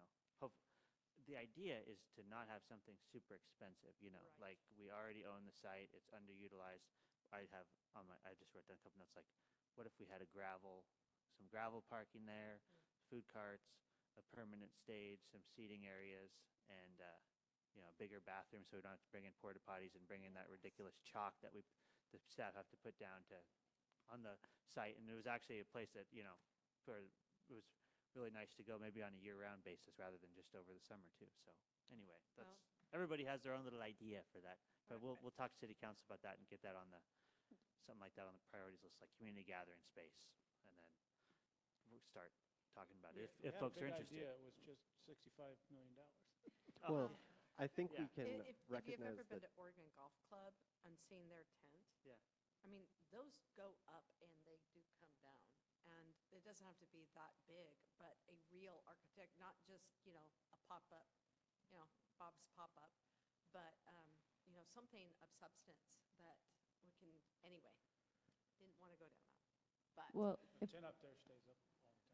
the idea is to not have something super expensive, Right. like we already own the site, it's underutilized. I just wrote down a couple notes, like what if we had some gravel parking there, food carts, a permanent stage, some seating areas, and a bigger bathroom, so we don't have to bring in porta potties and bring in that ridiculous chalk that the staff have to put down on the site. And it was actually a place that, it was really nice to go maybe on a year-round basis rather than just over the summer too. So anyway, everybody has their own little idea for that, but we'll talk to city council about that and get that on something like that on the priorities list, like community gathering space, and then we'll start talking about it if folks are interested. Idea, it was just $65 million. Well, I think we can If you've recognize ever been that. to Oregon Golf Club and seen their tent, Yeah. I mean, those go up and they do come down. And it doesn't have to be that big, but a real architect, not just, a pop-up, Bob's pop-up, but, something of substance that we can, anyway, didn't want to go down that. But Well, The tent up there stays up all the time.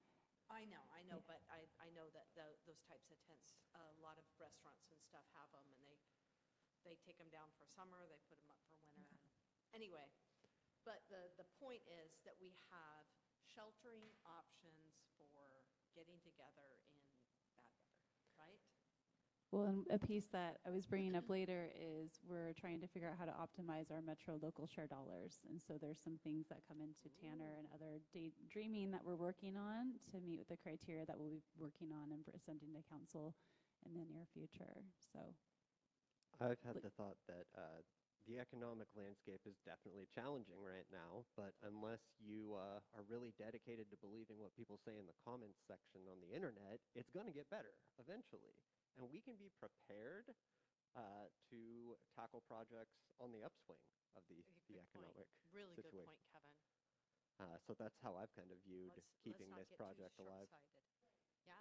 I know, but I know that those types of tents, a lot of restaurants and stuff have them, and they take them down for summer, they put them up for winter. Anyway, but the point is that we have sheltering options for getting together in bad weather, right? Well, and a piece that I was bringing up later is we're trying to figure out how to optimize our Metro local share dollars. And so there's some things that come into Tanner and other daydreaming that we're working on to meet with the criteria that we'll be working on and sending to council in the near future. So I've had the thought that the economic landscape is definitely challenging right now, but unless you are really dedicated to believing what people say in the comments section on the internet, it's going to get better eventually. And we can be prepared to tackle projects on the upswing of the economic Really situation. good point, Kevin. So that's how I've kind of viewed keeping let's not this get too project alive. short-sighted. Yeah.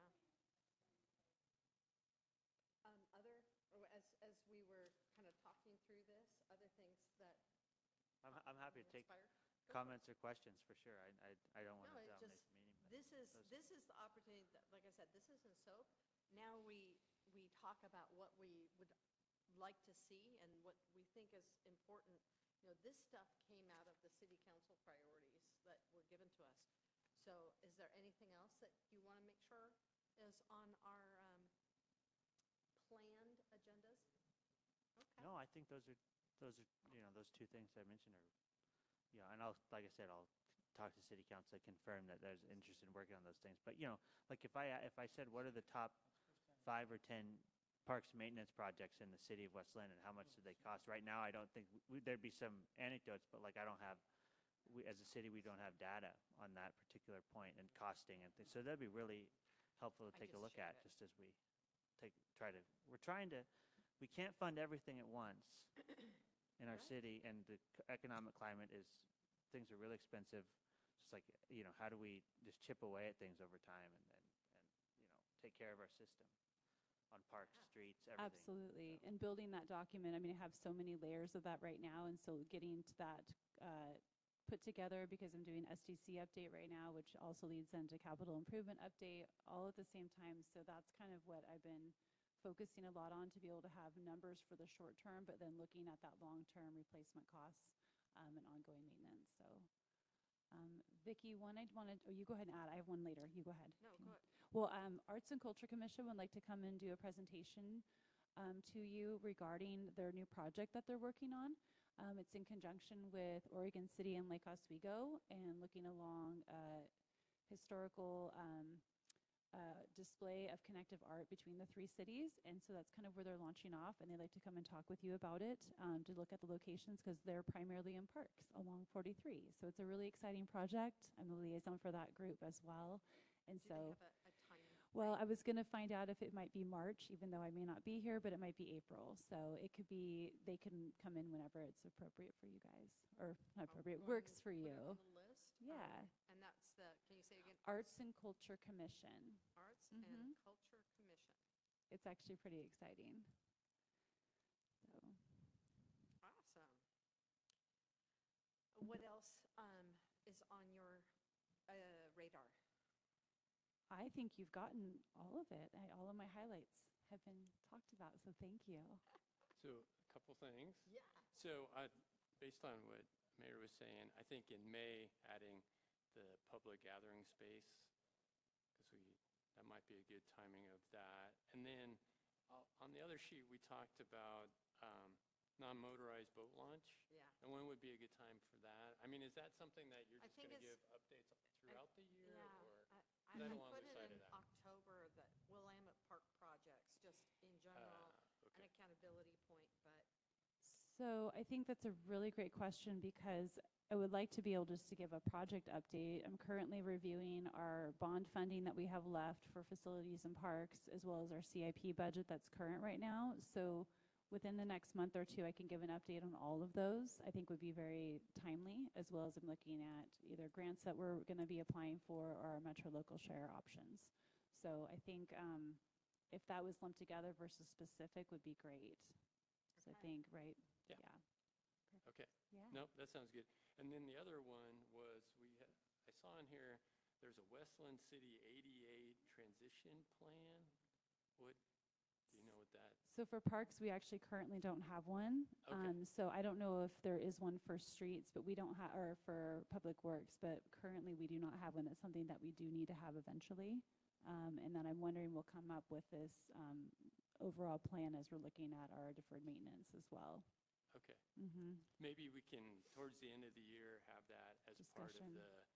As we were kind of talking through this, other things that I'm happy to take inspire? Go for it. comments or questions for sure. I don't want No, to it dominate just, the meeting. this is the opportunity, like I said, this isn't soap. Now we talk about what we would like to see and what we think is important. This stuff came out of the city council priorities that were given to us. So is there anything else that you want to make sure is on our planned agendas? Okay. No, I think those are those are, those two things I mentioned are, and like I said, I'll talk to city council to confirm that there's interest in working on those things. But, like if I said, what are the top 5 or 10 parks maintenance projects in the city of West Lynn and how much do they cost? Right now, I don't think, there'd be some anecdotes, but like I don't have, as a city, we don't have data on that particular point and costing and things. So that'd be really helpful to take a look at just as we we can't fund everything at once in our city, and the economic climate things are really expensive. Just like, how do we just chip away at things over time and take care of our system on parks, streets, everything. Absolutely. And building that document, I mean, I have so many layers of that right now. And so getting to that put together, because I'm doing SDC update right now, which also leads into capital improvement update all at the same time. So that's kind of what I've been focusing a lot on, to be able to have numbers for the short term, but then looking at that long-term replacement costs and ongoing maintenance. So Vicki, one I'd wanted, you go ahead and add. I have one later. You go ahead. No, go ahead. Well, Arts and Culture Commission would like to come and do a presentation to you regarding their new project that they're working on. It's in conjunction with Oregon City and Lake Oswego, and looking along historical display of connective art between the 3 cities. And so that's kind of where they're launching off, and they'd like to come and talk with you about it, to look at the locations, because they're primarily in parks along 43. So it's a really exciting project. I'm the liaison for that group as well. And Do so, they have a time? well, I was going to find out if it might be March, even though I may not be here, but it might be April. So it could be, they can come in whenever it's appropriate for you guys, or not appropriate, Go ahead works and for put you. it on the list. Yeah. And that's the, can you say again? Arts and Culture Commission. Arts Mhm. and Culture Commission. It's actually pretty exciting. So, Awesome. What else is on your radar? I think you've gotten all of it. All of my highlights have been talked about, so thank you. So a couple things. Yeah. So based on what Mayor was saying, I think in May, adding the public gathering space, because that might be a good timing of that. And then on the other sheet, we talked about non-motorized boat launch. Yeah. And when would be a good time for that? I mean, is that something that you're I just going think to it's- give updates throughout the year? Yeah. Or I that put along the it side in of that? October, the Willamette Park projects, just in general, an Okay. accountability point, but So I think that's a really great question, because I would like to be able just to give a project update. I'm currently reviewing our bond funding that we have left for facilities and parks, as well as our CIP budget that's current right now. So within the next month or 2, I can give an update on all of those. I think would be very timely, as well as I'm looking at either grants that we're going to be applying for, or our Metro Local Share options. So I think if that was lumped together versus specific would be great. So I Okay. think, right? Yeah. Okay. Yeah. Nope, that sounds good. And then the other one was I saw in here, there's a Westland City ADA transition plan. What, do you know what that? So for parks, we actually currently don't have one. Okay. So I don't know if there is one for streets, but we don't have, or for public works, but currently we do not have one. That's something that we do need to have eventually. And then I'm wondering, we'll come up with this overall plan as we're looking at our deferred maintenance as well. Okay. Mm-hmm. Maybe we can, towards the end of the year, have that as part of Discussion.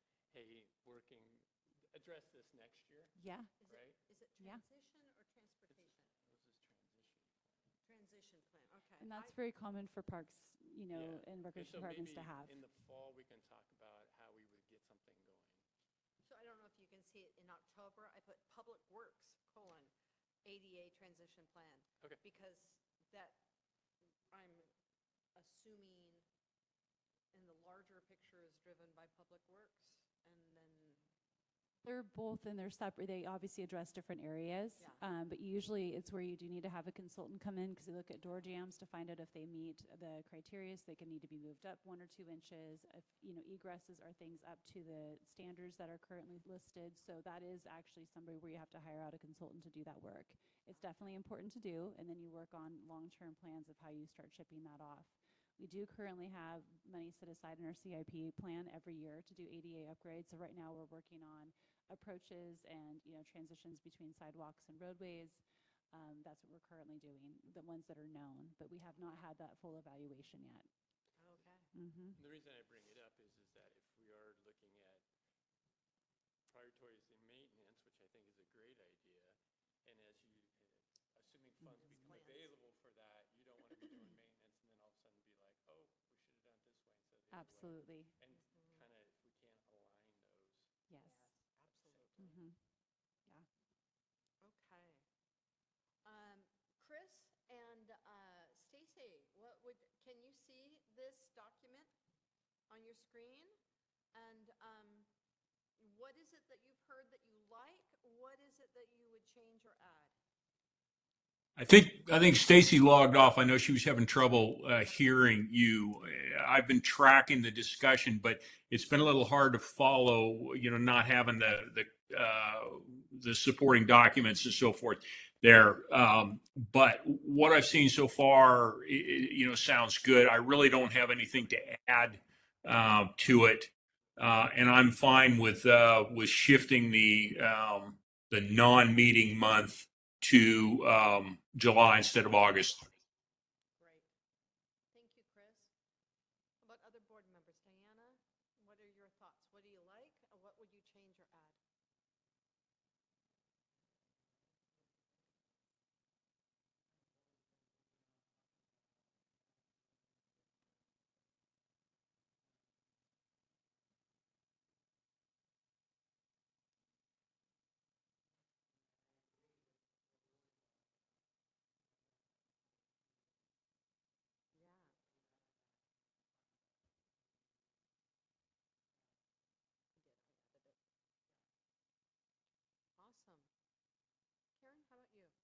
address this next year, Yeah. right? is it Yeah. transition or transportation? This is transition. Transition plan, okay. And that's very common for parks, Yeah. and recreation so departments to maybe have. in the fall, we can talk about how we would get something going. So I don't know if you can see it in October, I put Public Works, ADA transition plan. Okay. Because that, I'm assuming in the larger picture is driven by Public Works, and then, They're both, and they're separate. They obviously address different areas. Yeah. But usually it's where you do need to have a consultant come in, because they look at door jams to find out if they meet the criteria. So they can need to be moved up 1 or 2 inches. If, egresses are things up to the standards that are currently listed. So that is actually somebody where you have to hire out a consultant to do that work. It's definitely important to do. And then you work on long-term plans of how you start shipping that off. We do currently have money set aside in our CIP plan every year to do ADA upgrades. So right now we're working on approaches and transitions between sidewalks and roadways. That's what we're currently doing, the ones that are known, but we have not had that full evaluation yet. Okay. Mm-hmm. The reason I bring it up is that if we are looking at prioritizing maintenance, which I think is a great idea, and as you, assuming funds become Plans. available for that, you don't want to be doing maintenance and then all of a sudden be like, oh, we should have done it this way instead of the other way. Absolutely. And kind of, if we can't align those. Yes. Absolutely. Mm-hmm. Yeah. Okay. Chris and Stacy, can you see this document on your screen? And what is it that you've heard that you like? What is it that you would change or add? I think Stacy logged off. I know she was having trouble hearing you. I've been tracking the discussion, but it's been a little hard to follow. Not having the supporting documents and so forth there. But what I've seen so far, sounds good. I really don't have anything to add to it, and I'm fine with shifting the non-meeting month to July instead of August. Great. Thank you, Chris. How about other board members? Diana, what are your thoughts? What do you like? What would you change or add? Awesome. Karen, how about you?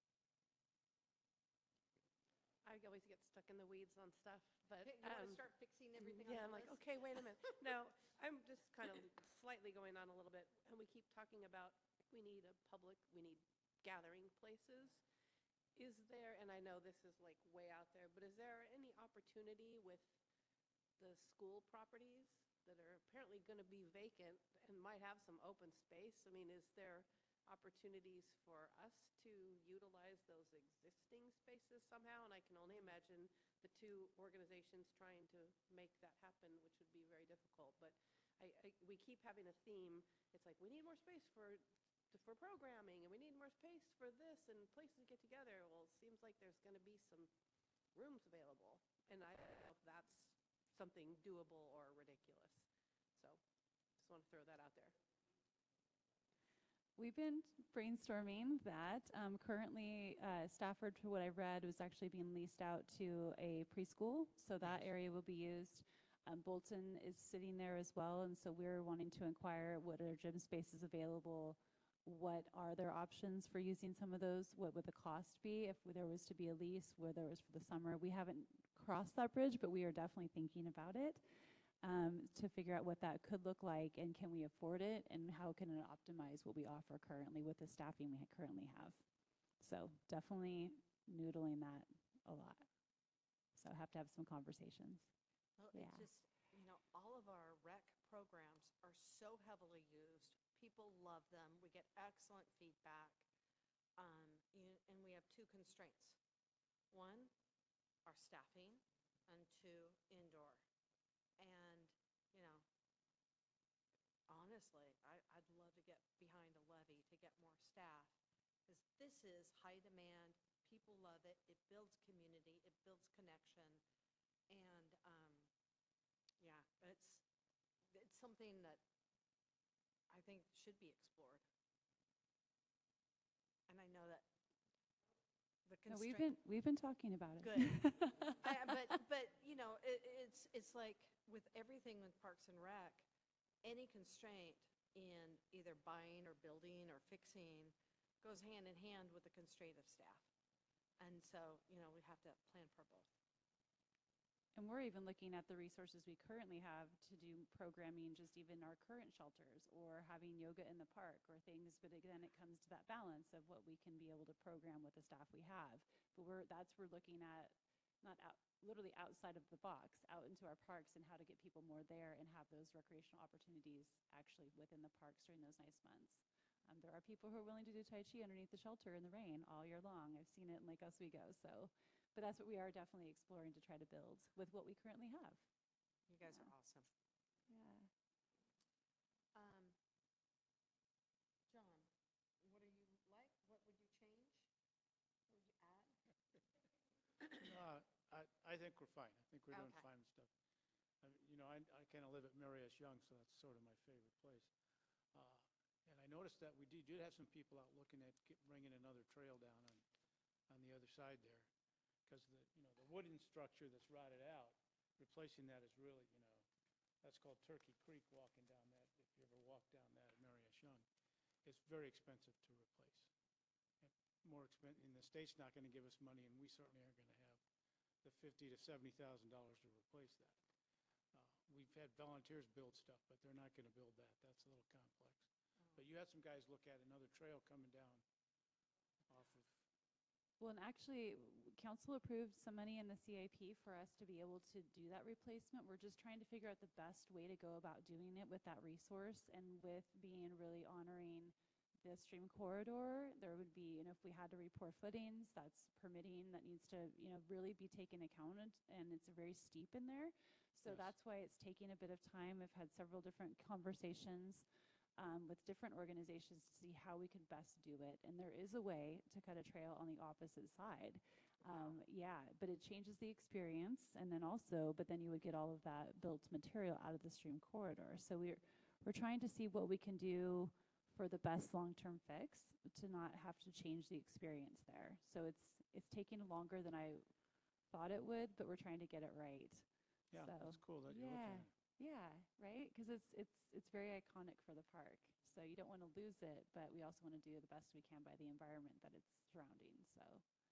I always get stuck in the weeds on stuff, but Okay, you want to start fixing everything on yeah, the I'm like, list? okay, wait a minute. No, I'm just kind of slightly going on a little bit, and we keep talking about we need gathering places. Is there, and I know this is like way out there, but is there any opportunity with the school properties that are apparently going to be vacant and might have some open space? I mean, is there opportunities for us to utilize those existing spaces somehow? And I can only imagine the two organizations trying to make that happen, which would be very difficult. But we keep having a theme. It's like, we need more space for programming, and we need more space for this and places to get together. Well, it seems like there's going to be some rooms available, and I don't know if that's something doable or ridiculous. So just want to throw that out there. We've been brainstorming that. Currently, Stafford, for what I've read, was actually being leased out to a preschool, so that area will be used. Bolton is sitting there as well, and so we're wanting to inquire what are gym spaces available, what are their options for using some of those, what would the cost be if there was to be a lease, whether it was for the summer. We haven't crossed that bridge, but we are definitely thinking about it. To figure out what that could look like, and can we afford it, and how can it optimize what we offer currently with the staffing we currently have. So definitely noodling that a lot. So I have to have some conversations. Well, Yeah. It's just, all of our rec programs are so heavily used. People love them. We get excellent feedback. And we have two constraints. One, our staffing, and two, indoor. And, honestly, I'd love to get behind a levy to get more staff, because this is high demand. People love it. It builds community. It builds connection. And, yeah, it's something that I think should be explored. And I know that the No, constraint. we've been talking about it. Good. But it's like with everything with Parks and Rec, any constraint in either buying or building or fixing goes hand in hand with the constraint of staff. And so, we have to plan for both. And we're even looking at the resources we currently have to do programming, just even our current shelters, or having yoga in the park or things. But again, it comes to that balance of what we can be able to program with the staff we have. But we're looking at not literally outside of the box, out into our parks, and how to get people more there and have those recreational opportunities actually within the parks during those nice months. There are people who are willing to do Tai Chi underneath the shelter in the rain all year long. I've seen it in Lake Oswego. So, but that's what we are definitely exploring to try to build with what we currently have. You guys Yeah. are awesome. Yeah. John, what are you like? What would you change? What would you add? I think we're fine. I think we're doing Okay. fine with stuff. I kind of live at Mary S. Young, so that's sort of my favorite place. Uh, And I noticed that we did have some people out looking at bringing another trail down on the other side there. Because the wooden structure that's rotted out, replacing that is really, that's called Turkey Creek walking down that, if you ever walk down that at Mary S. Young. It's very expensive to replace. More expensive, and the state's not going to give us money, and we certainly aren't going to have the $50,000 to $70,000 to replace that. We've had volunteers build stuff, but they're not going to build that. That's a little complex. But you had some guys look at another trail coming down off of, Well, and actually, council approved some money in the CIP for us to be able to do that replacement. We're just trying to figure out the best way to go about doing it with that resource and with being really honoring the stream corridor. There would be, if we had to repour footings, that's permitting that needs to, really be taken account, and it's very steep in there. So Yes. that's why it's taking a bit of time. I've had several different conversations with different organizations to see how we could best do it. And there is a way to cut a trail on the opposite side. Yeah, but it changes the experience. And then also, but then you would get all of that built material out of the stream corridor. So we're trying to see what we can do for the best long-term fix to not have to change the experience there. So it's taking longer than I thought it would, but we're trying to get it right. yeah, So, that's cool that you're looking at it. yeah, right? Because it's very iconic for the park. So you don't want to lose it, but we also want to do the best we can by the environment that it's surrounding. So,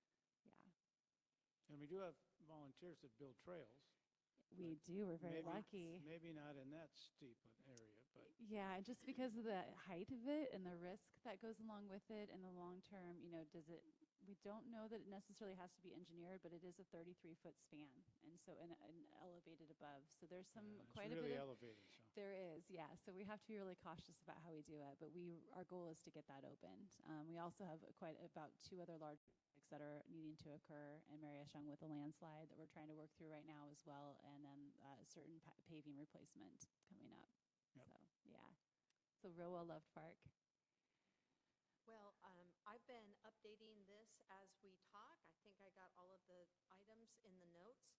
yeah. And we do have volunteers that build trails. We do. We're very lucky. Maybe not in that steep an area, but Yeah, and just because of the height of it and the risk that goes along with it in the long term, we don't know that it necessarily has to be engineered, but it is a 33-foot span, and so and elevated above. So there's some it's quite a really bit of, elevated. So. There is, yeah. So we have to be really cautious about how we do it, but our goal is to get that opened. We also have about 2 other large projects that are needing to occur in Mary S. Young with a landslide that we're trying to work through right now as well, and then certain paving replacement coming up. Yep. So yeah, it's a real well-loved park. Well, I've been updating this as we talk. I think I got all of the items in the notes.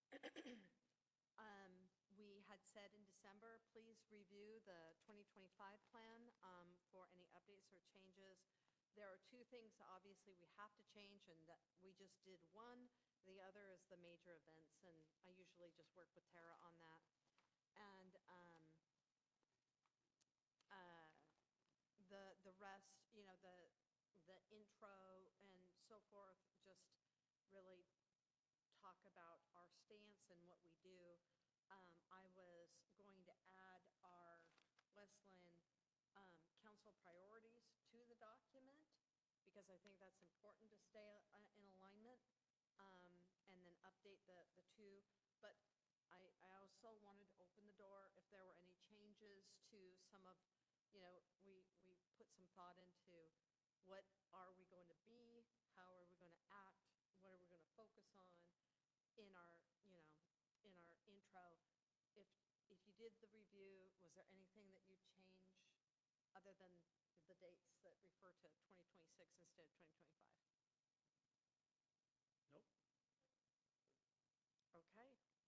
We had said in December, please review the 2025 plan for any updates or changes. There are 2 things, obviously, we have to change, and that we just did one. The other is the major events, and I usually just work with Tara on that. And the rest, the intro and so forth, just really talk about our stance and what we do. I was going to add our Westland council priorities to the document because I think that's important to stay in alignment, and then update the 2. But I also wanted to open the door if there were any changes to some of, we put some thought into what are we going to be, how are we going to act, what are we going to focus on in our, in our intro. If you did the review, was there anything that you'd change other than the dates that refer to 2026 instead of 2025? Nope. Okay.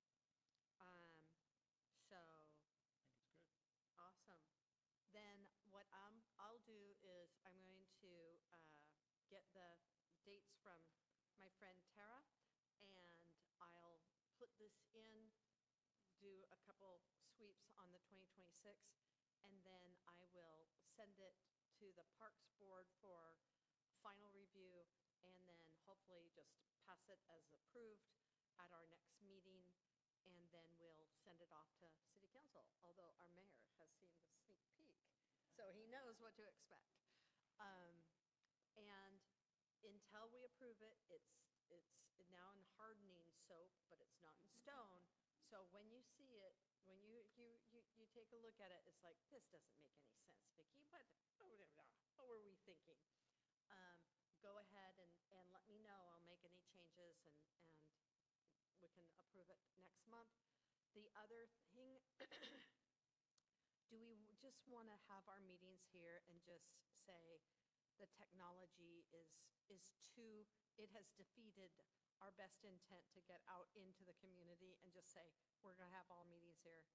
So. I think it's good. Awesome. Then what I'll do is I'm going to get the dates from my friend Tara, and I'll put this in, do a couple sweeps on the 2026, and then I will send it to the Parks Board for final review, and then hopefully just pass it as approved at our next meeting, and then we'll send it off to City Council, although our mayor has seen the sneak peek, so he knows what to expect. And until we approve it, it's now in hardening soap, but it's not in stone. So when you see it, you take a look at it, it's like, this doesn't make any sense, Vicki. What were we thinking? Go ahead and let me know. I'll make any changes and we can approve it next month. The other thing, do we just want to have our meetings here and just say the technology is too, it has defeated our best intent to get out into the community and just say, we're going to have all meetings here?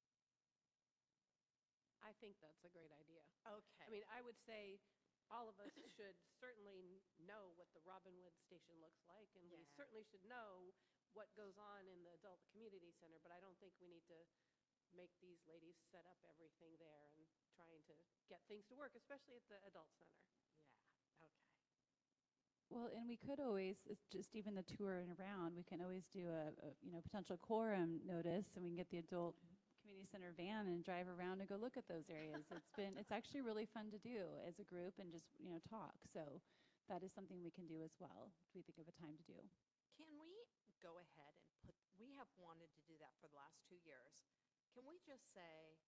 I think that's a great idea. Okay. I mean, I would say all of us should certainly know what the Robinwood Station looks like, and we Yeah. certainly should know what goes on in the Adult Community Center, but I don't think we need to make these ladies set up everything there and trying to get things to work, especially at the Adult Center. Yeah, okay. Well, and we could always, it's just even the touring around, we can always do a potential quorum notice, and we can get the adult community center van and drive around and go look at those areas. It's actually really fun to do as a group and just, talk. So that is something we can do as well, if we think of a time to do. Can we go ahead and we have wanted to do that for the last 2 years. Can we just say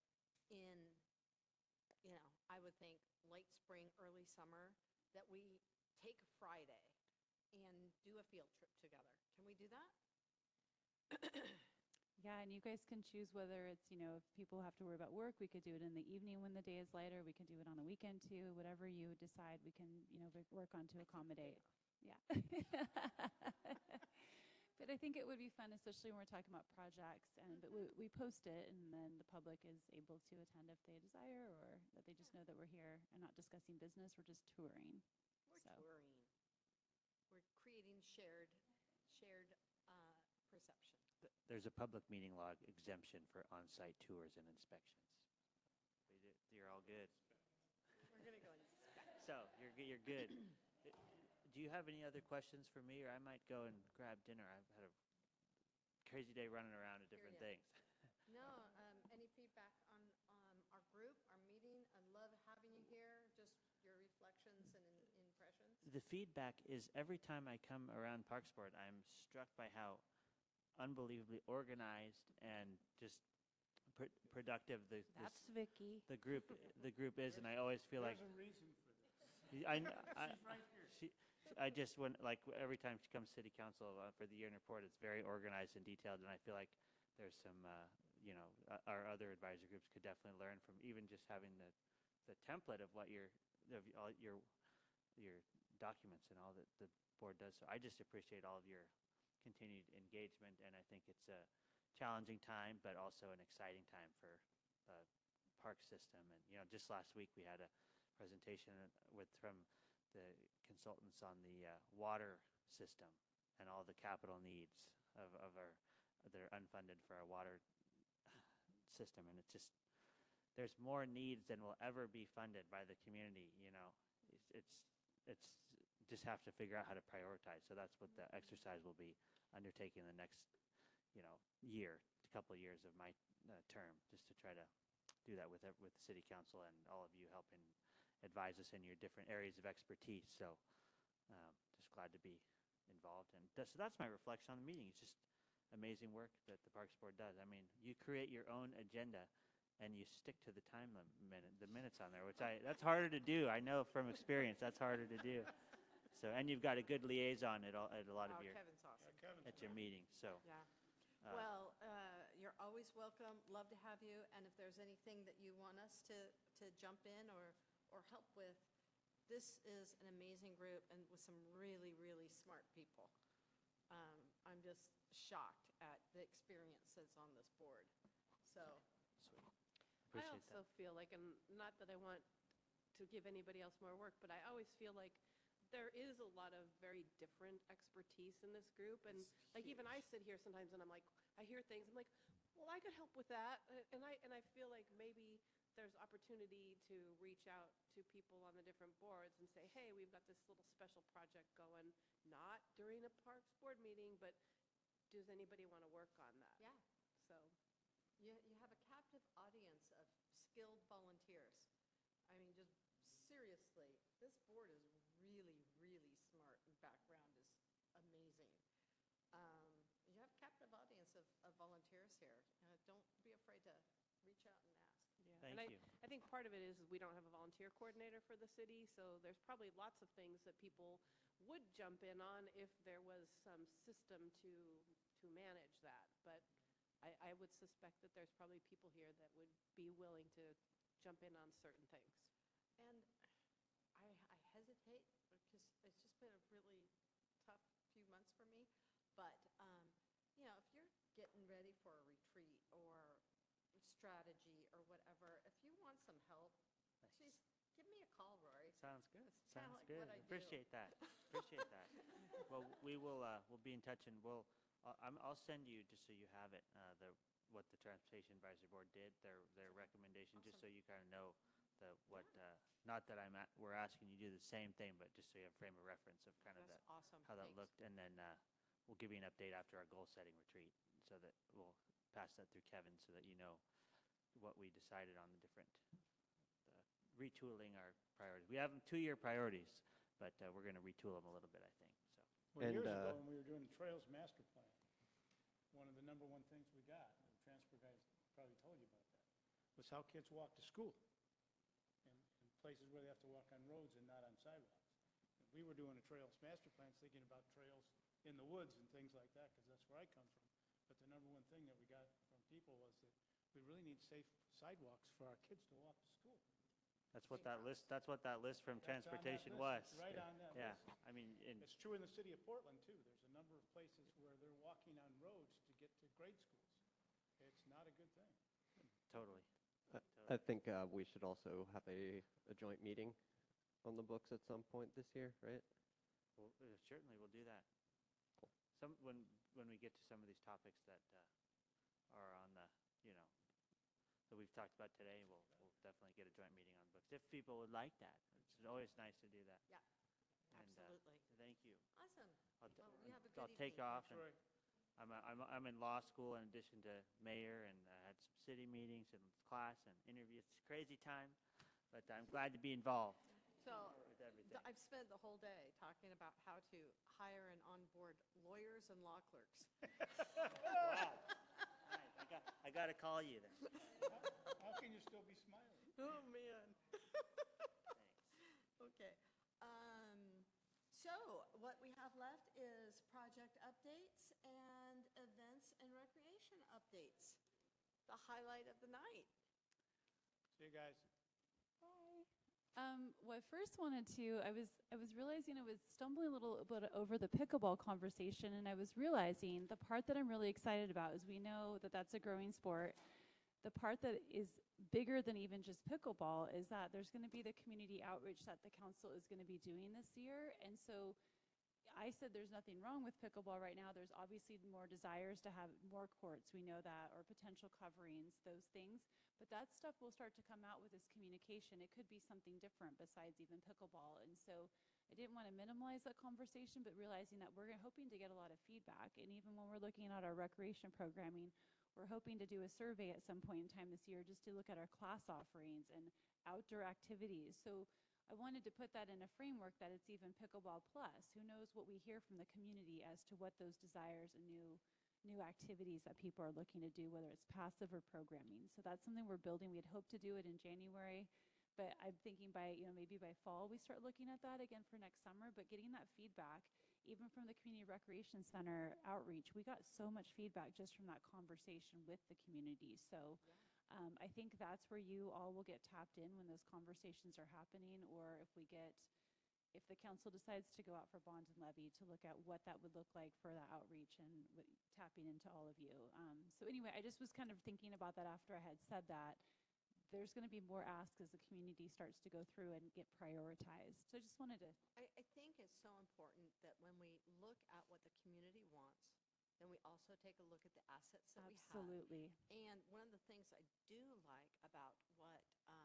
I would think late spring, early summer, that we take a Friday and do a field trip together? Can we do that? Yeah, and you guys can choose whether it's, if people have to worry about work, we could do it in the evening when the day is lighter. We can do it on the weekend too. Whatever you decide, we can, work on to accommodate. Yeah. But I think it would be fun, especially when we're talking about projects. But we post it, and then the public is able to attend if they desire, or that they just know that we're here and not discussing business. We're just touring. We're So. touring. We're creating shared perception. There's a public meeting law exemption for on-site tours and inspections. You're all good. We're going to go inspect. So you're good. Do you have any other questions for me, or I might go and grab dinner? I've had a crazy day running around to different Hear ya. things. No, any feedback on our group, our meeting? I love having you here, just your reflections and impressions. The feedback is every time I come around Parks Board, I'm struck by how unbelievably organized and just productive That's Vicki. the group is, and I always feel like There's a reason for this. She's right here. I just every time she comes to City Council for the year-end report, it's very organized and detailed, and I feel like there's some our other advisory groups could definitely learn from even just having the template of what your documents and all that the board does. So I just appreciate all of your continued engagement, and I think it's a challenging time, but also an exciting time for the park system. And just last week we had a presentation from the consultants on the water system and all the capital needs of that are unfunded for our water system, and it's just there's more needs than will ever be funded by the community. It's just have to figure out how to prioritize. So that's what the exercise will be undertaking the next a couple of years of my term, just to try to do that with the City Council and all of you helping advise us in your different areas of expertise. So just glad to be involved. And so that's my reflection on the meeting. It's just amazing work that the Parks Board does. I mean, you create your own agenda and you stick to the the minutes on there, which that's harder to do. I know from experience that's harder to do. So, and you've got a good liaison at a lot of your Kevin's awesome. Kevin's at your meetings. So Yeah. Well, you're always welcome. Love to have you. And if there's anything that you want us to jump in or help with, this is an amazing group and with some really, really smart people. I'm just shocked at the experiences on this board. So, sweet. I Appreciate also feel like, and not that I want to give anybody else more work, but I always feel like there is a lot of very different expertise in this group. And like even I sit here sometimes and I'm like, I hear things, I'm like, well, I could help with that. And I feel like maybe there's opportunity to reach out to people on the different boards and say, hey, we've got this little special project going, not during a Parks Board meeting, but does anybody want to work on that? yeah. So, You have a captive audience of skilled volunteers. I mean, just seriously, this board is really, really smart and background is amazing. You have captive audience of volunteers here. don't be afraid to reach out and ask. Yeah. Thank And you. I think part of it is we don't have a volunteer coordinator for the city, so there's probably lots of things that people would jump in on if there was some system to manage that. But I would suspect that there's probably people here that would be willing to jump in on certain things. And I hesitate because it's just been a really tough few months for me. But, you know, if you're getting ready for a retreat or strategy or whatever, if you want some help, Nice. please give me a call, Rory. Sounds good. It's kinda Sounds like good. what I do. Appreciate that. Appreciate that. Well, we'll be in touch, and I'll send you, just so you have it, what the Transportation Advisory Board did, their recommendation, just so you kind of know not that we're asking you to do the same thing, but just so you have a frame of reference of kind of That's awesome. how that Thanks. looked, and then we'll give you an update after our goal-setting retreat, so that we'll pass that through Kevin, so that you know what we decided on the different retooling our priorities. We have 2-year priorities, but we're going to retool them a little bit, I think. So Well, And, years ago, when we were doing the Trails Master Plan, one of the number one things we got, and the transfer guys probably told you about that, was how kids walk to school in places where they have to walk on roads and not on sidewalks. We were doing a Trails Master Plan, thinking about trails in the woods and things like that, because that's where I come from. But the number one thing that we got from people was that we really need safe sidewalks for our kids to walk to school. that's what that list from That's on that transportation list. was. It's right on that Yeah, list. I mean, It's true in the city of Portland, too. There's a number of places where they're walking on roads to get to grade schools. It's not a good thing. totally. I think we should also have a joint meeting on the books at some point this year, right? Certainly, we'll do that. When we get to some of these topics that are on the, that we've talked about today, we'll definitely get a joint meeting on books, if people would like that. It's always nice to do that. Yeah, And, absolutely. thank you. Awesome. I'll Well, you have a good I'll take evening. off. That's and right. I'm in law school in addition to mayor, and I had some city meetings and class and interviews. It's a crazy time, but I'm glad to be involved So with everything. I've spent the whole day talking about how to hire and onboard lawyers and law clerks. Wow. Nice. I got to call you then. How can you still be smiling? Oh, man. Thanks. Okay. So what we have left is project updates and events and recreation updates. The highlight of the night. See you guys. Well, I first wanted to, I was realizing I was stumbling a little bit over the pickleball conversation, and I was realizing the part that I'm really excited about is we know that that's a growing sport. The part that is bigger than even just pickleball is that there's going to be the community outreach that the council is going to be doing this year. And so I said there's nothing wrong with pickleball right now. There's obviously more desires to have more courts, we know that, or potential coverings, those things. But that stuff will start to come out with this communication. It could be something different besides even pickleball. And so I didn't want to minimize that conversation, but realizing that we're hoping to get a lot of feedback. And even when we're looking at our recreation programming, we're hoping to do a survey at some point in time this year just to look at our class offerings and outdoor activities. So I wanted to put that in a framework that it's even pickleball plus. Who knows what we hear from the community as to what those desires and new activities that people are looking to do, whether it's passive or programming. So that's something we're building. We'd hoped to do it in January, but I'm thinking by, maybe by fall we start looking at that again for next summer. But getting that feedback, even from the Community Recreation Center outreach, we got so much feedback just from that conversation with the community. So I think that's where you all will get tapped in when those conversations are happening, or if the council decides to go out for bond and levy to look at what that would look like for the outreach and tapping into all of you. So anyway, I just was kind of thinking about that after I had said that. There's going to be more ask as the community starts to go through and get prioritized. So I just wanted to. I think it's so important that when we look at what the community wants, then we also take a look at the assets that we have. Absolutely. And one of the things I do like about what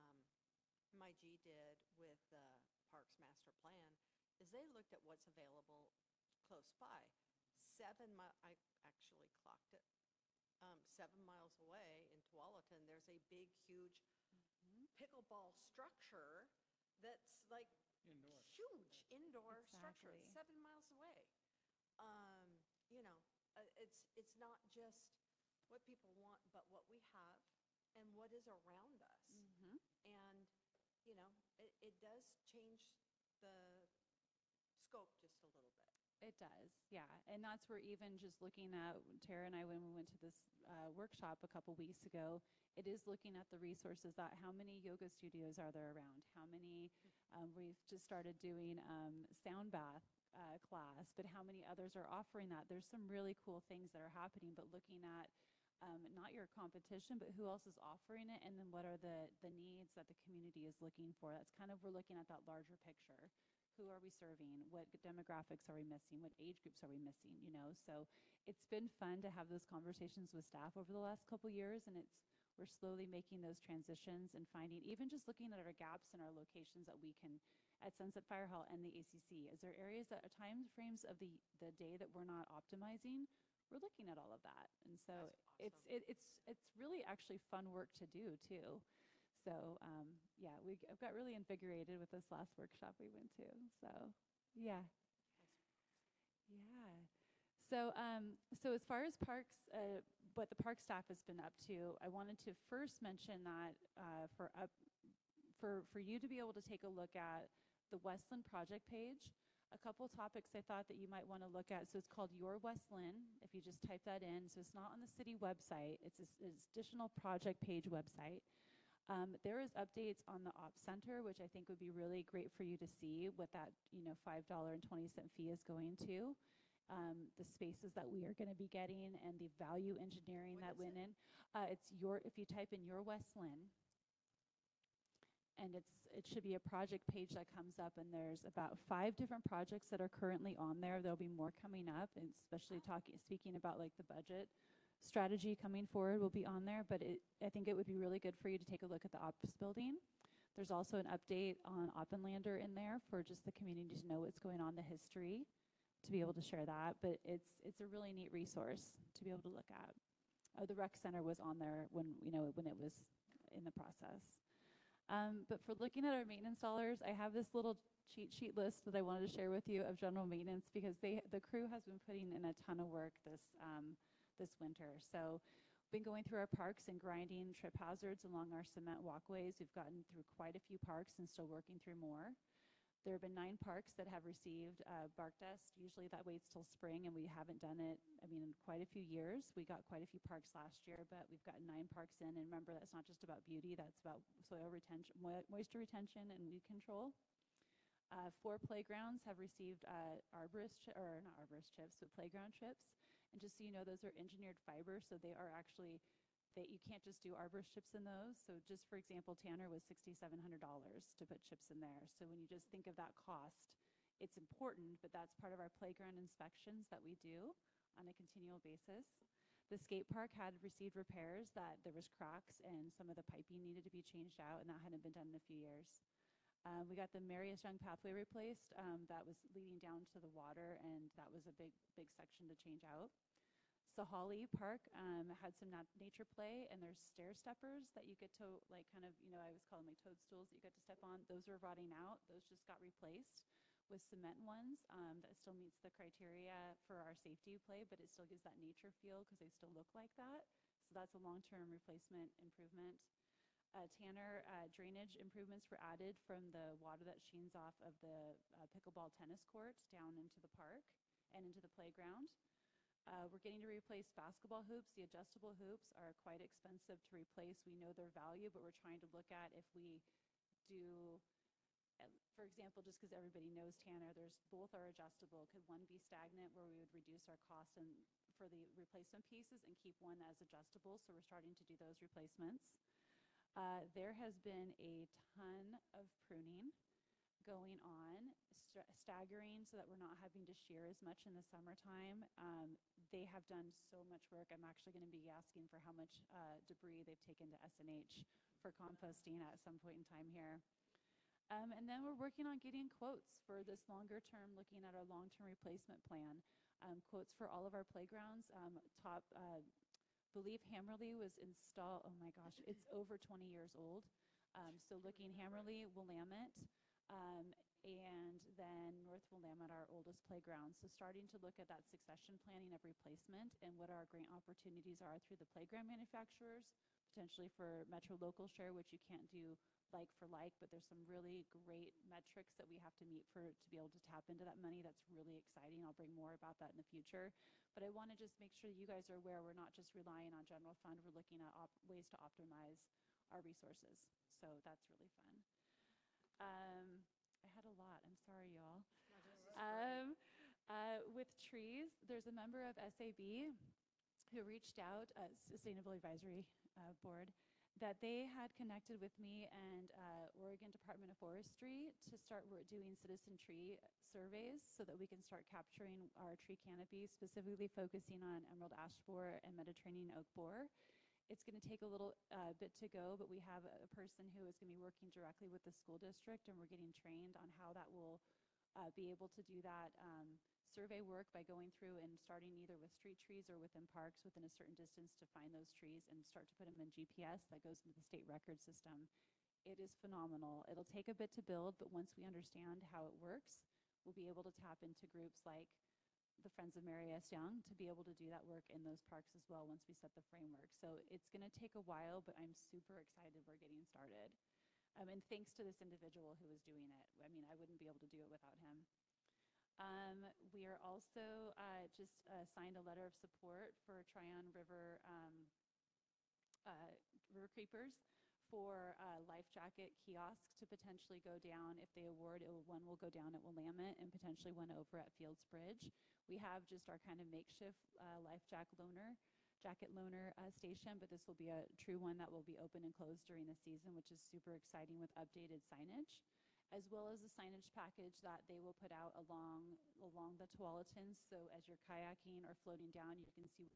MIG did with the Parks Master Plan is they looked at what's available close by. I actually clocked it. 7 miles away in Tualatin, there's a big, huge pickleball structure that's like huge indoor structure. It's 7 miles away. It's not just what people want, but what we have and what is around us. Mhm. And, it does change the scope just a little bit. It does, yeah. And that's where even just looking at, Tara and I, when we went to this workshop a couple weeks ago, it is looking at the resources that how many yoga studios are there around? How many, we've just started doing sound bath class, but how many others are offering that? There's some really cool things that are happening, but looking at not your competition, but who else is offering it, and then what are the needs that the community is looking for. That's kind of, we're looking at that larger picture. Who are we serving? What demographics are we missing? What age groups are we missing? So it's been fun to have those conversations with staff over the last couple years, and we're slowly making those transitions and finding, even just looking at our gaps in our locations that we can, at Sunset Fire Hall and the ACC. Is there areas that time frames of the day that we're not optimizing? We're looking at all of that, and so That's awesome. it's really actually fun work to do too. So yeah, I've got really invigorated with this last workshop we went to. So yeah, yeah. So as far as parks, what the park staff has been up to, I wanted to first mention that for you to be able to take a look at the Westland project page. A couple topics I thought that you might want to look at. So it's called Your Westland, if you just type that in. So it's not on the city website. It's an additional project page website. There is updates on the Ops Center, which I think would be really great for you to see what that $5.20 fee is going to. The spaces that we are going to be getting and the value engineering that went in. If you type in Your Westland, and it should be a project page that comes up, and there's about 5 different projects that are currently on there. There'll be more coming up, and especially speaking about like the budget strategy coming forward will be on there, but I think it would be really good for you to take a look at the Ops building. There's also an update on Oppenlander in there for just the community to know what's going on, the history, to be able to share that, but it's a really neat resource to be able to look at. The rec center was on there when it was in the process. But for looking at our maintenance dollars, I have this little cheat sheet list that I wanted to share with you of general maintenance, because the crew has been putting in a ton of work this winter. So we've been going through our parks and grinding trip hazards along our cement walkways. We've gotten through quite a few parks and still working through more. There have been 9 parks that have received bark dust. Usually that waits till spring, and we haven't done it, in quite a few years. We got quite a few parks last year, but we've got 9 parks in. And remember, that's not just about beauty, that's about soil retention, moisture retention, and weed control. 4 playgrounds have received not arborist chips, but playground chips. And just so you know, those are engineered fiber, so they are actually, you can't just do arborist chips in those. So just for example, Tanner was $6,700 to put chips in there. So when you just think of that cost, it's important, but that's part of our playground inspections that we do on a continual basis. The skate park had received repairs, that there was cracks and some of the piping needed to be changed out, and that hadn't been done in a few years. We got the Marius Young pathway replaced. That was leading down to the water, and that was a big section to change out. Sahali Park had some nature play, and there's stair steppers that you get to I always call them like toadstools that you get to step on. Those are rotting out. Those just got replaced with cement ones. That still meets the criteria for our safety play, but it still gives that nature feel because they still look like that. So that's a long-term replacement improvement. Tanner, drainage improvements were added from the water that sheens off of the pickleball tennis courts down into the park and into the playground. We're getting to replace basketball hoops. The adjustable hoops are quite expensive to replace. We know their value, but we're trying to look at if we do, for example, just because everybody knows Tanner, both are adjustable. Could one be stagnant where we would reduce our cost for the replacement pieces and keep one as adjustable? So we're starting to do those replacements. There has been a ton of pruning going on, staggering so that we're not having to shear as much in the summertime. They have done so much work. I'm actually going to be asking for how much debris they've taken to SNH for composting at some point in time here. And then we're working on getting quotes for this longer term, looking at our long-term replacement plan. Quotes for all of our playgrounds. Believe Hammerly was installed, oh my gosh, it's over 20 years old. So looking Hammerly, Willamette, and then North with Willamette, our oldest playground. So starting to look at that succession planning of replacement and what our grant opportunities are through the playground manufacturers, potentially for Metro Local Share, which you can't do like for like, but there's some really great metrics that we have to meet to be able to tap into that money. That's really exciting. I'll bring more about that in the future. But I want to just make sure you guys are aware we're not just relying on general fund. We're looking at ways to optimize our resources. So that's really fun. I had a lot. I'm sorry, y'all. With trees, there's a member of SAB who reached out, Sustainable Advisory Board, that they had connected with me and Oregon Department of Forestry to start doing citizen tree surveys so that we can start capturing our tree canopy, specifically focusing on emerald ash borer and Mediterranean oak borer. It's going to take a little bit to go, but we have a person who is going to be working directly with the school district, and we're getting trained on how that will be able to do that survey work by going through and starting either with street trees or within parks within a certain distance to find those trees and start to put them in GPS that goes into the state record system. It is phenomenal. It'll take a bit to build, but once we understand how it works, we'll be able to tap into groups like the Friends of Mary S. Young to be able to do that work in those parks as well once we set the framework. So it's going to take a while, but I'm super excited we're getting started. And thanks to this individual who is doing it. I mean, I wouldn't be able to do it without him. We are also just signed a letter of support for Tryon River river creepers for life jacket kiosks to potentially go down. If they award, one will go down at Willamette and potentially one over at Fields Bridge. We have just our kind of makeshift life jacket loaner station, but this will be a true one that will be open and closed during the season, which is super exciting with updated signage, as well as the signage package that they will put out along the Tualatins. So as you're kayaking or floating down, you can see.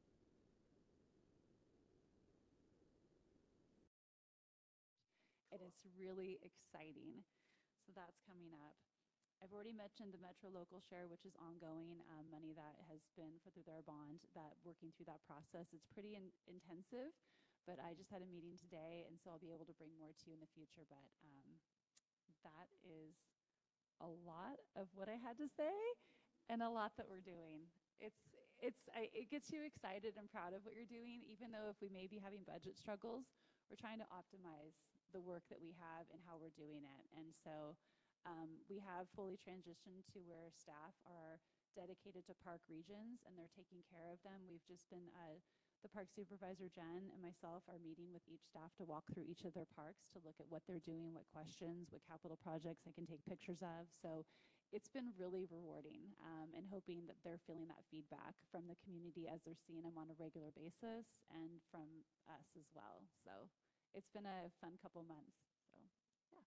And it's really exciting. So that's coming up. I've already mentioned the Metro Local Share, which is ongoing, money that has been through their bond, that working through that process. It's pretty intensive, but I just had a meeting today, and so I'll be able to bring more to you in the future. But that is a lot of what I had to say and a lot that we're doing. It gets you excited and proud of what you're doing, even though if we may be having budget struggles, we're trying to optimize the work that we have and how we're doing it. And so we have fully transitioned to where staff are dedicated to park regions and they're taking care of them. We've just been, the park supervisor, Jen, and myself are meeting with each staff to walk through each of their parks to look at what they're doing, what questions, what capital projects I can take pictures of. So it's been really rewarding and hoping that they're feeling that feedback from the community as they're seeing them on a regular basis and from us as well. So it's been a fun couple months. So, yeah.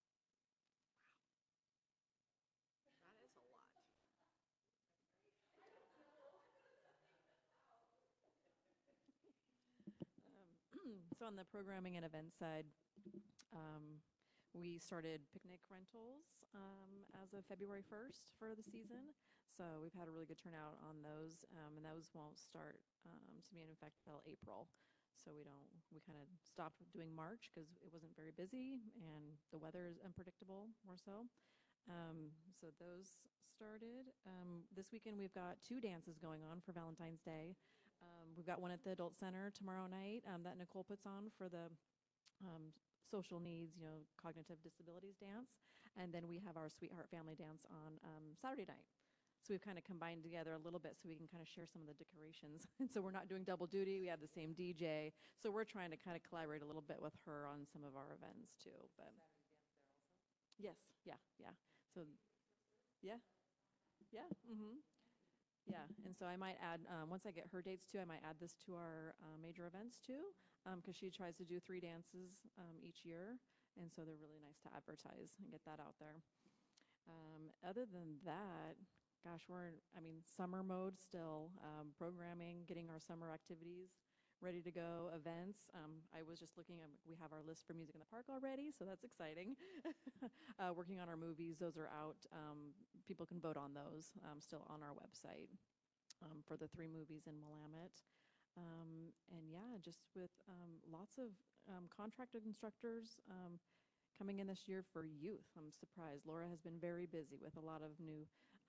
That is a lot. So on the programming and event side, we started picnic rentals as of February 1st for the season. So we've had a really good turnout on those, and those won't start to be in effect until April. So we kind of stopped doing March because it wasn't very busy and the weather is unpredictable more so. So those started. This weekend we've got 2 dances going on for Valentine's Day. We've got one at the Adult Center tomorrow night that Nicole puts on for the social needs, cognitive disabilities dance. And then we have our Sweetheart Family Dance on Saturday night. So we've kind of combined together a little bit so we can kind of share some of the decorations. And so we're not doing double duty. We have the same DJ. So we're trying to kind of collaborate a little bit with her on some of our events too. But yes, yeah. So yeah. Yeah, and so I might add, once I get her dates too, I might add this to our major events too, because she tries to do 3 dances each year, and so they're really nice to advertise and get that out there. Other than that, gosh, we're in summer mode still, programming, getting our summer activities ready to go, events. I was just looking, we have our list for Music in the Park already, so that's exciting. Working on our movies, those are out. People can vote on those still on our website for the 3 movies in Willamette. And yeah, just with lots of contracted instructors coming in this year for youth. I'm surprised. Laura has been very busy with a lot of new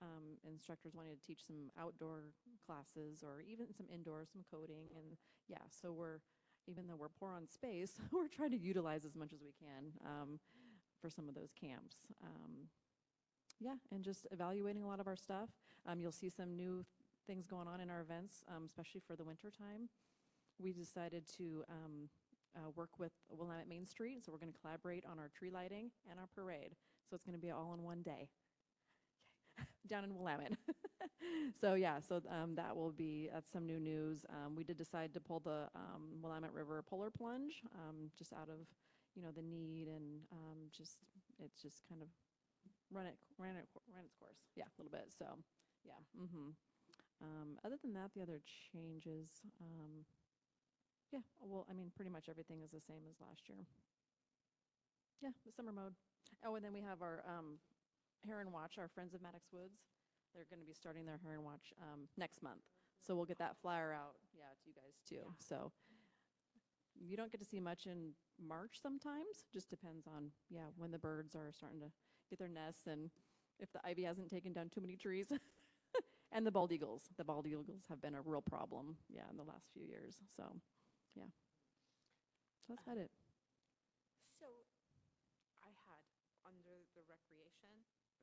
instructors wanting to teach some outdoor classes or even some indoor, some coding. And yeah, so even though we're poor on space, we're trying to utilize as much as we can for some of those camps. Yeah, and just evaluating a lot of our stuff. You'll see some new things going on in our events, especially for the winter time. We decided to work with Willamette Main Street, so we're going to collaborate on our tree lighting and our parade. So it's going to be all in one day down in Willamette. So yeah, so that's some new news. We did decide to pull the Willamette River Polar Plunge just out of the need, and it's just kind of ran its course. Yeah, a little bit. So yeah. Other than that, the other changes. Yeah, well, I mean, pretty much everything is the same as last year. Yeah, the summer mode. Oh, and then we have our Heron Watch, our Friends of Maddox Woods. They're going to be starting their Heron Watch next month. So we'll get that flyer out, to you guys too. Yeah. So you don't get to see much in March sometimes. Just depends on, when the birds are starting to get their nests and if the ivy hasn't taken down too many trees. And the bald eagles. The bald eagles have been a real problem, in the last few years. So, yeah. So that's about it. So I had under the recreation,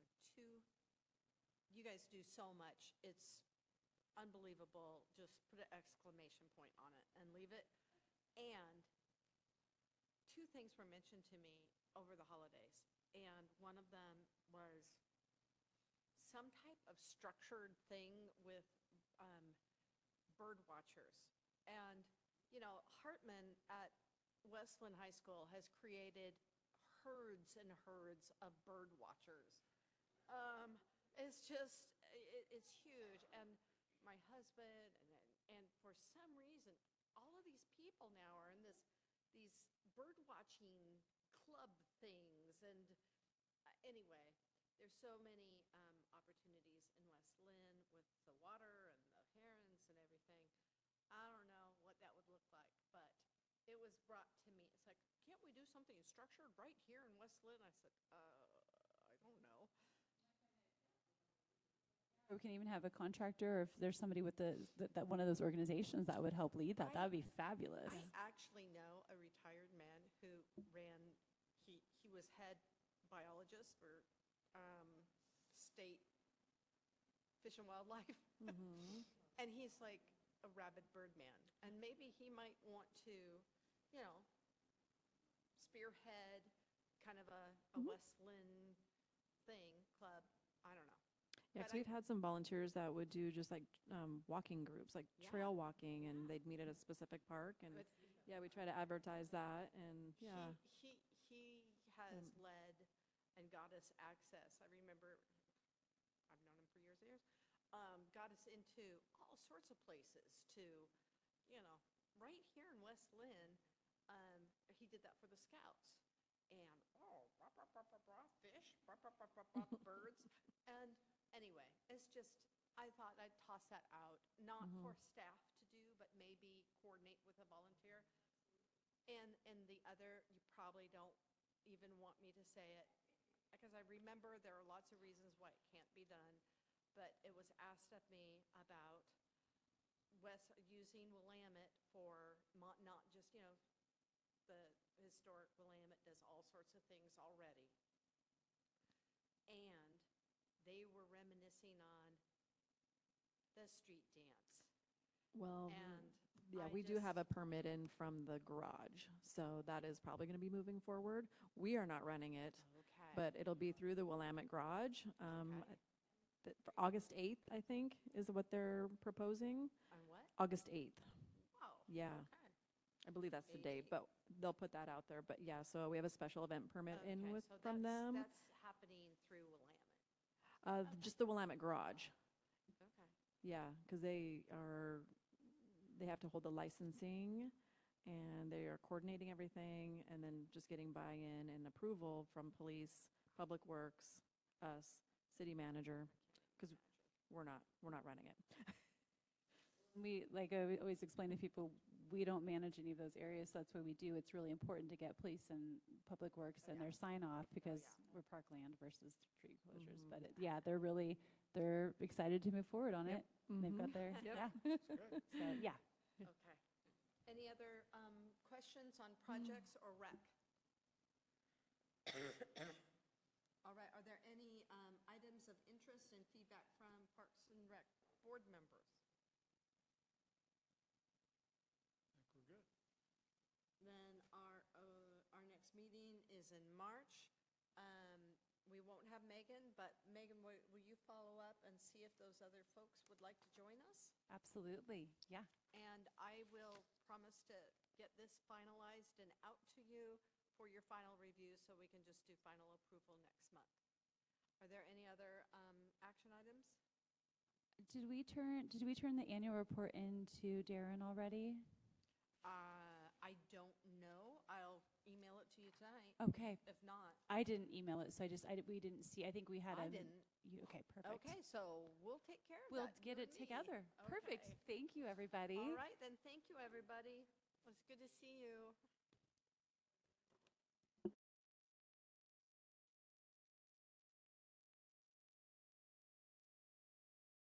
you guys do so much. It's unbelievable. Just put an exclamation point on it and leave it. And two things were mentioned to me over the holidays. And one of them was some type of structured thing with bird watchers. And, Hartman at Westland High School has created herds and herds of bird watchers. It's huge. And my husband, and for some reason, all of these people now are in these bird watching club things. And anyway, there's so many opportunities in West Lynn with the water and the herons and everything. I don't know what that would look like, but it was brought to me. It's like, can't we do something structured right here in West Lynn? I said, I don't know. Or we can even have a contractor, or if there's somebody with that one of those organizations that would help lead that, that would be fabulous. I actually know a retired man who he was head biologist for state Fish and Wildlife. Mm-hmm. And he's like a rabid bird man. And maybe he might want to, spearhead kind of a West Lynn club. I don't know. Yeah, But because we've had some volunteers that would do just like walking groups, like trail walking, and they'd meet at a specific park. And But we try to advertise that. And he has led and got us access. I remember, I've known him for years and years, got us into all sorts of places to, right here in West Lynn, he did that for the Scouts. And, fish, birds. And anyway, it's just, I thought I'd toss that out, not for staff to do, but maybe coordinate with a volunteer. And the other, you probably don't even want me to say it, because I remember there are lots of reasons why it can't be done, but it was asked of me about using Willamette for not just, the historic Willamette does all sorts of things already. And they were reminiscing on the street dance. well, And we do have a permit in from the garage, so that is probably going to be moving forward. We are not running it, Okay. but it'll be through the Willamette Garage. For August 8th, I think, is what they're proposing. On what? August 8th. Oh. Yeah. Okay. I believe that's the date, but they'll put that out there. But yeah, so we have a special event permit in Okay, with so from them. That's happening through Willamette. Just the Willamette Garage. Okay. Yeah, because they have to hold the licensing, and they are coordinating everything, and then just getting buy-in and approval from police, Public Works, us, city manager, because we're not running it. We, like I always explain to people, we don't manage any of those areas, so that's what we do. It's really important to get police and Public Works and their sign off, because we're parkland versus tree closures. But they're really they're excited to move forward on it. They've got their, Yep. yeah. Good. So, yeah. Okay. Any other questions on projects or rec? All right, are there any items of interest and feedback from Parks and Rec board members? I think we're good. Then our next meeting is in March. We won't have Megan, but Megan, will you follow up and see if those other folks would like to join us? Absolutely. Yeah. And I will promise to get this finalized and out to you for your final review, so we can just do final approval next month. Are there any other action items? Did we turn the annual report into Darren already? I don't know. I'll email it to you tonight. Okay. If not. I didn't email it, so we didn't see. I think we had I didn't. Okay, perfect. Okay, so we'll take care of We'll that. get you it and me. together. Perfect. Okay. Thank you, everybody. All right, then, thank you, everybody. It was good to see you.